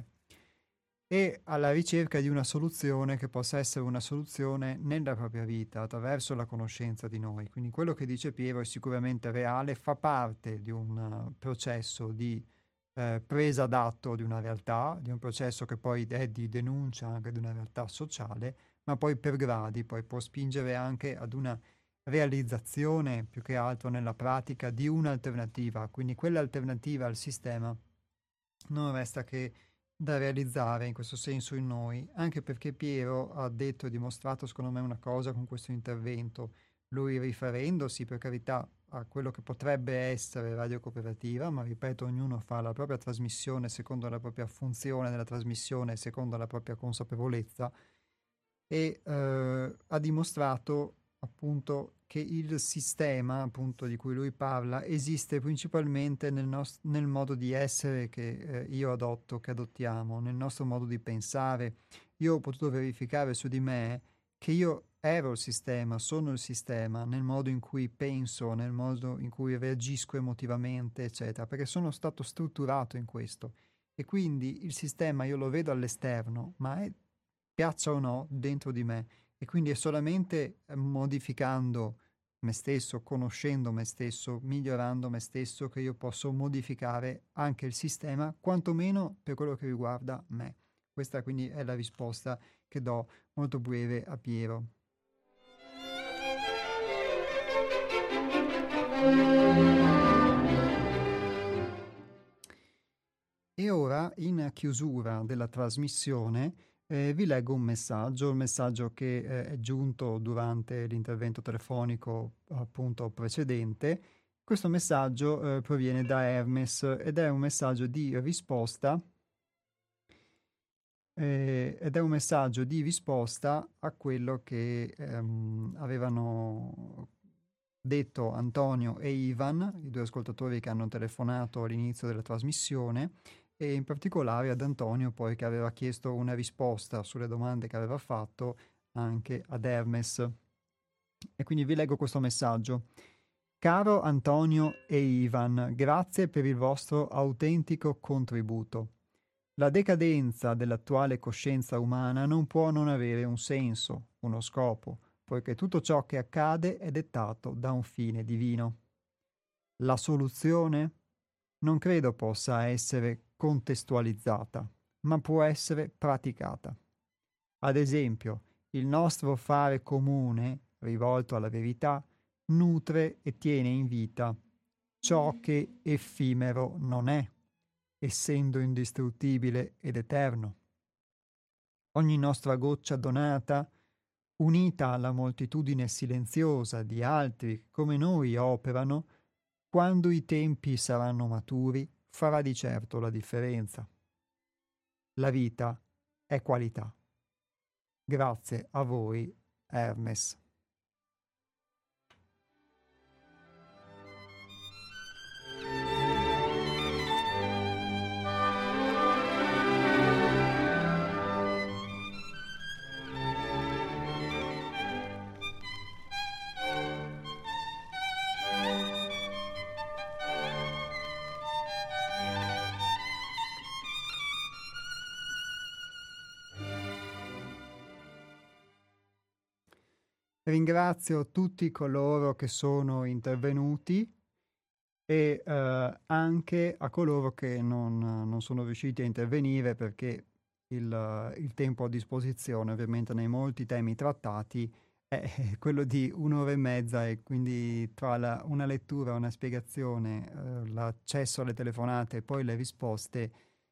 e alla ricerca di una soluzione che possa essere una soluzione nella propria vita, attraverso la conoscenza di noi. Quindi quello che dice Piero è sicuramente reale, fa parte di un uh, processo di eh, presa d'atto di una realtà, di un processo che poi è di denuncia anche di una realtà sociale, ma poi per gradi, poi può spingere anche ad una realizzazione più che altro nella pratica di un'alternativa. Quindi quell'alternativa al sistema non resta che da realizzare in questo senso in noi, anche perché Piero ha detto e dimostrato secondo me una cosa con questo intervento, lui riferendosi per carità a quello che potrebbe essere Radio Cooperativa, ma ripeto, ognuno fa la propria trasmissione secondo la propria funzione della trasmissione, secondo la propria consapevolezza, e eh, ha dimostrato appunto che il sistema appunto di cui lui parla esiste principalmente nel, nos- nel modo di essere che eh, io adotto, che adottiamo, nel nostro modo di pensare. Io ho potuto verificare su di me che io ero il sistema, sono il sistema nel modo in cui penso, nel modo in cui reagisco emotivamente, eccetera, perché sono stato strutturato in questo. E quindi il sistema io lo vedo all'esterno, ma è, piaccia o no, dentro di me. E quindi è solamente eh, modificando me stesso, conoscendo me stesso, migliorando me stesso, che io posso modificare anche il sistema, quantomeno per quello che riguarda me. Questa quindi è la risposta che do molto breve a Piero. E ora, in chiusura della trasmissione, eh, vi leggo un messaggio, il messaggio che eh, è giunto durante l'intervento telefonico appunto precedente. Questo messaggio eh, proviene da Hermes ed è un messaggio di risposta eh, ed è un messaggio di risposta a quello che ehm, avevano detto Antonio e Ivan, i due ascoltatori che hanno telefonato all'inizio della trasmissione, e in particolare ad Antonio poi che aveva chiesto una risposta sulle domande che aveva fatto anche ad Hermes. E quindi vi leggo questo messaggio. Caro Antonio e Ivan, grazie per il vostro autentico contributo. La decadenza dell'attuale coscienza umana non può non avere un senso, uno scopo, poiché tutto ciò che accade è dettato da un fine divino. La soluzione? Non credo possa essere contestualizzata, ma può essere praticata. Ad esempio, il nostro fare comune, rivolto alla verità, nutre e tiene in vita ciò che effimero non è, essendo indistruttibile ed eterno. Ogni nostra goccia donata, unita alla moltitudine silenziosa di altri che come noi operano, quando i tempi saranno maturi, farà di certo la differenza. La vita è qualità. Grazie a voi, Hermes. Ringrazio tutti coloro che sono intervenuti e eh, anche a coloro che non, non sono riusciti a intervenire perché il, il tempo a disposizione, ovviamente nei molti temi trattati, è quello di un'ora e mezza e quindi tra la, una lettura, una spiegazione, eh, l'accesso alle telefonate e poi le risposte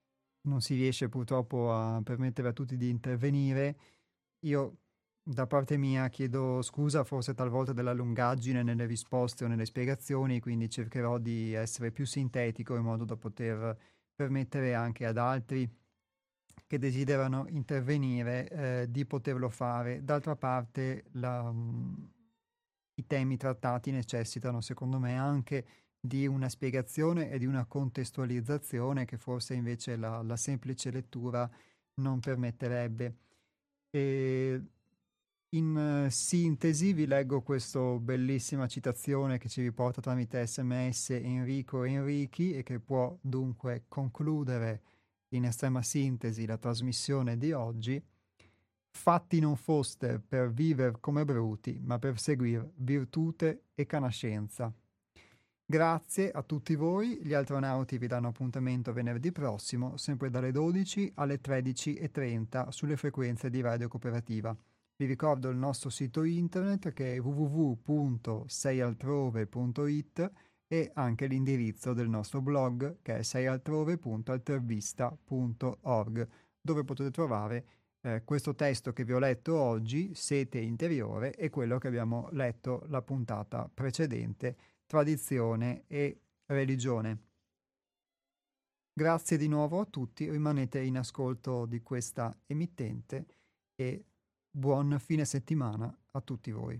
non si riesce purtroppo a permettere a tutti di intervenire. Io da parte mia chiedo scusa forse talvolta della lungaggine nelle risposte o nelle spiegazioni, quindi cercherò di essere più sintetico in modo da poter permettere anche ad altri che desiderano intervenire eh, di poterlo fare. D'altra parte la, mh, i temi trattati necessitano secondo me anche di una spiegazione e di una contestualizzazione che forse invece la, la semplice lettura non permetterebbe. E in eh, sintesi vi leggo questa bellissima citazione che ci riporta tramite sms Enrico Enrichi e che può dunque concludere in estrema sintesi la trasmissione di oggi. Fatti non foste per viver come bruti, ma per seguir virtute e canascenza. Grazie a tutti voi, gli astronauti vi danno appuntamento venerdì prossimo, sempre dalle dodici alle tredici e trenta sulle frequenze di Radio Cooperativa. Vi ricordo il nostro sito internet che è w w w punto sei altrove punto i t e anche l'indirizzo del nostro blog che è sei altrove punto altervista punto org, dove potete trovare eh, questo testo che vi ho letto oggi, Sete interiore, e quello che abbiamo letto la puntata precedente, Tradizione e religione. Grazie di nuovo a tutti, rimanete in ascolto di questa emittente e buon fine settimana a tutti voi.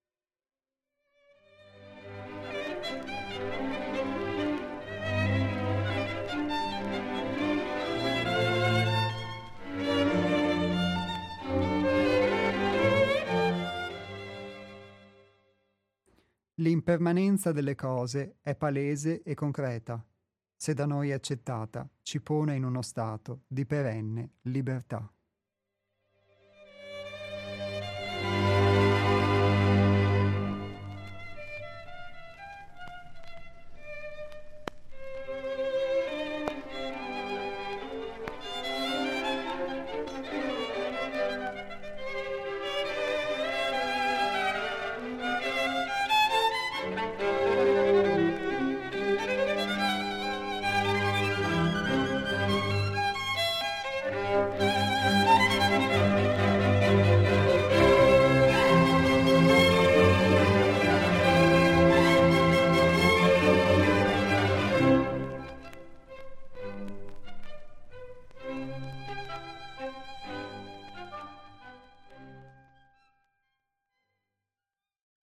L'impermanenza delle cose è palese e concreta. Se da noi accettata, ci pone in uno stato di perenne libertà.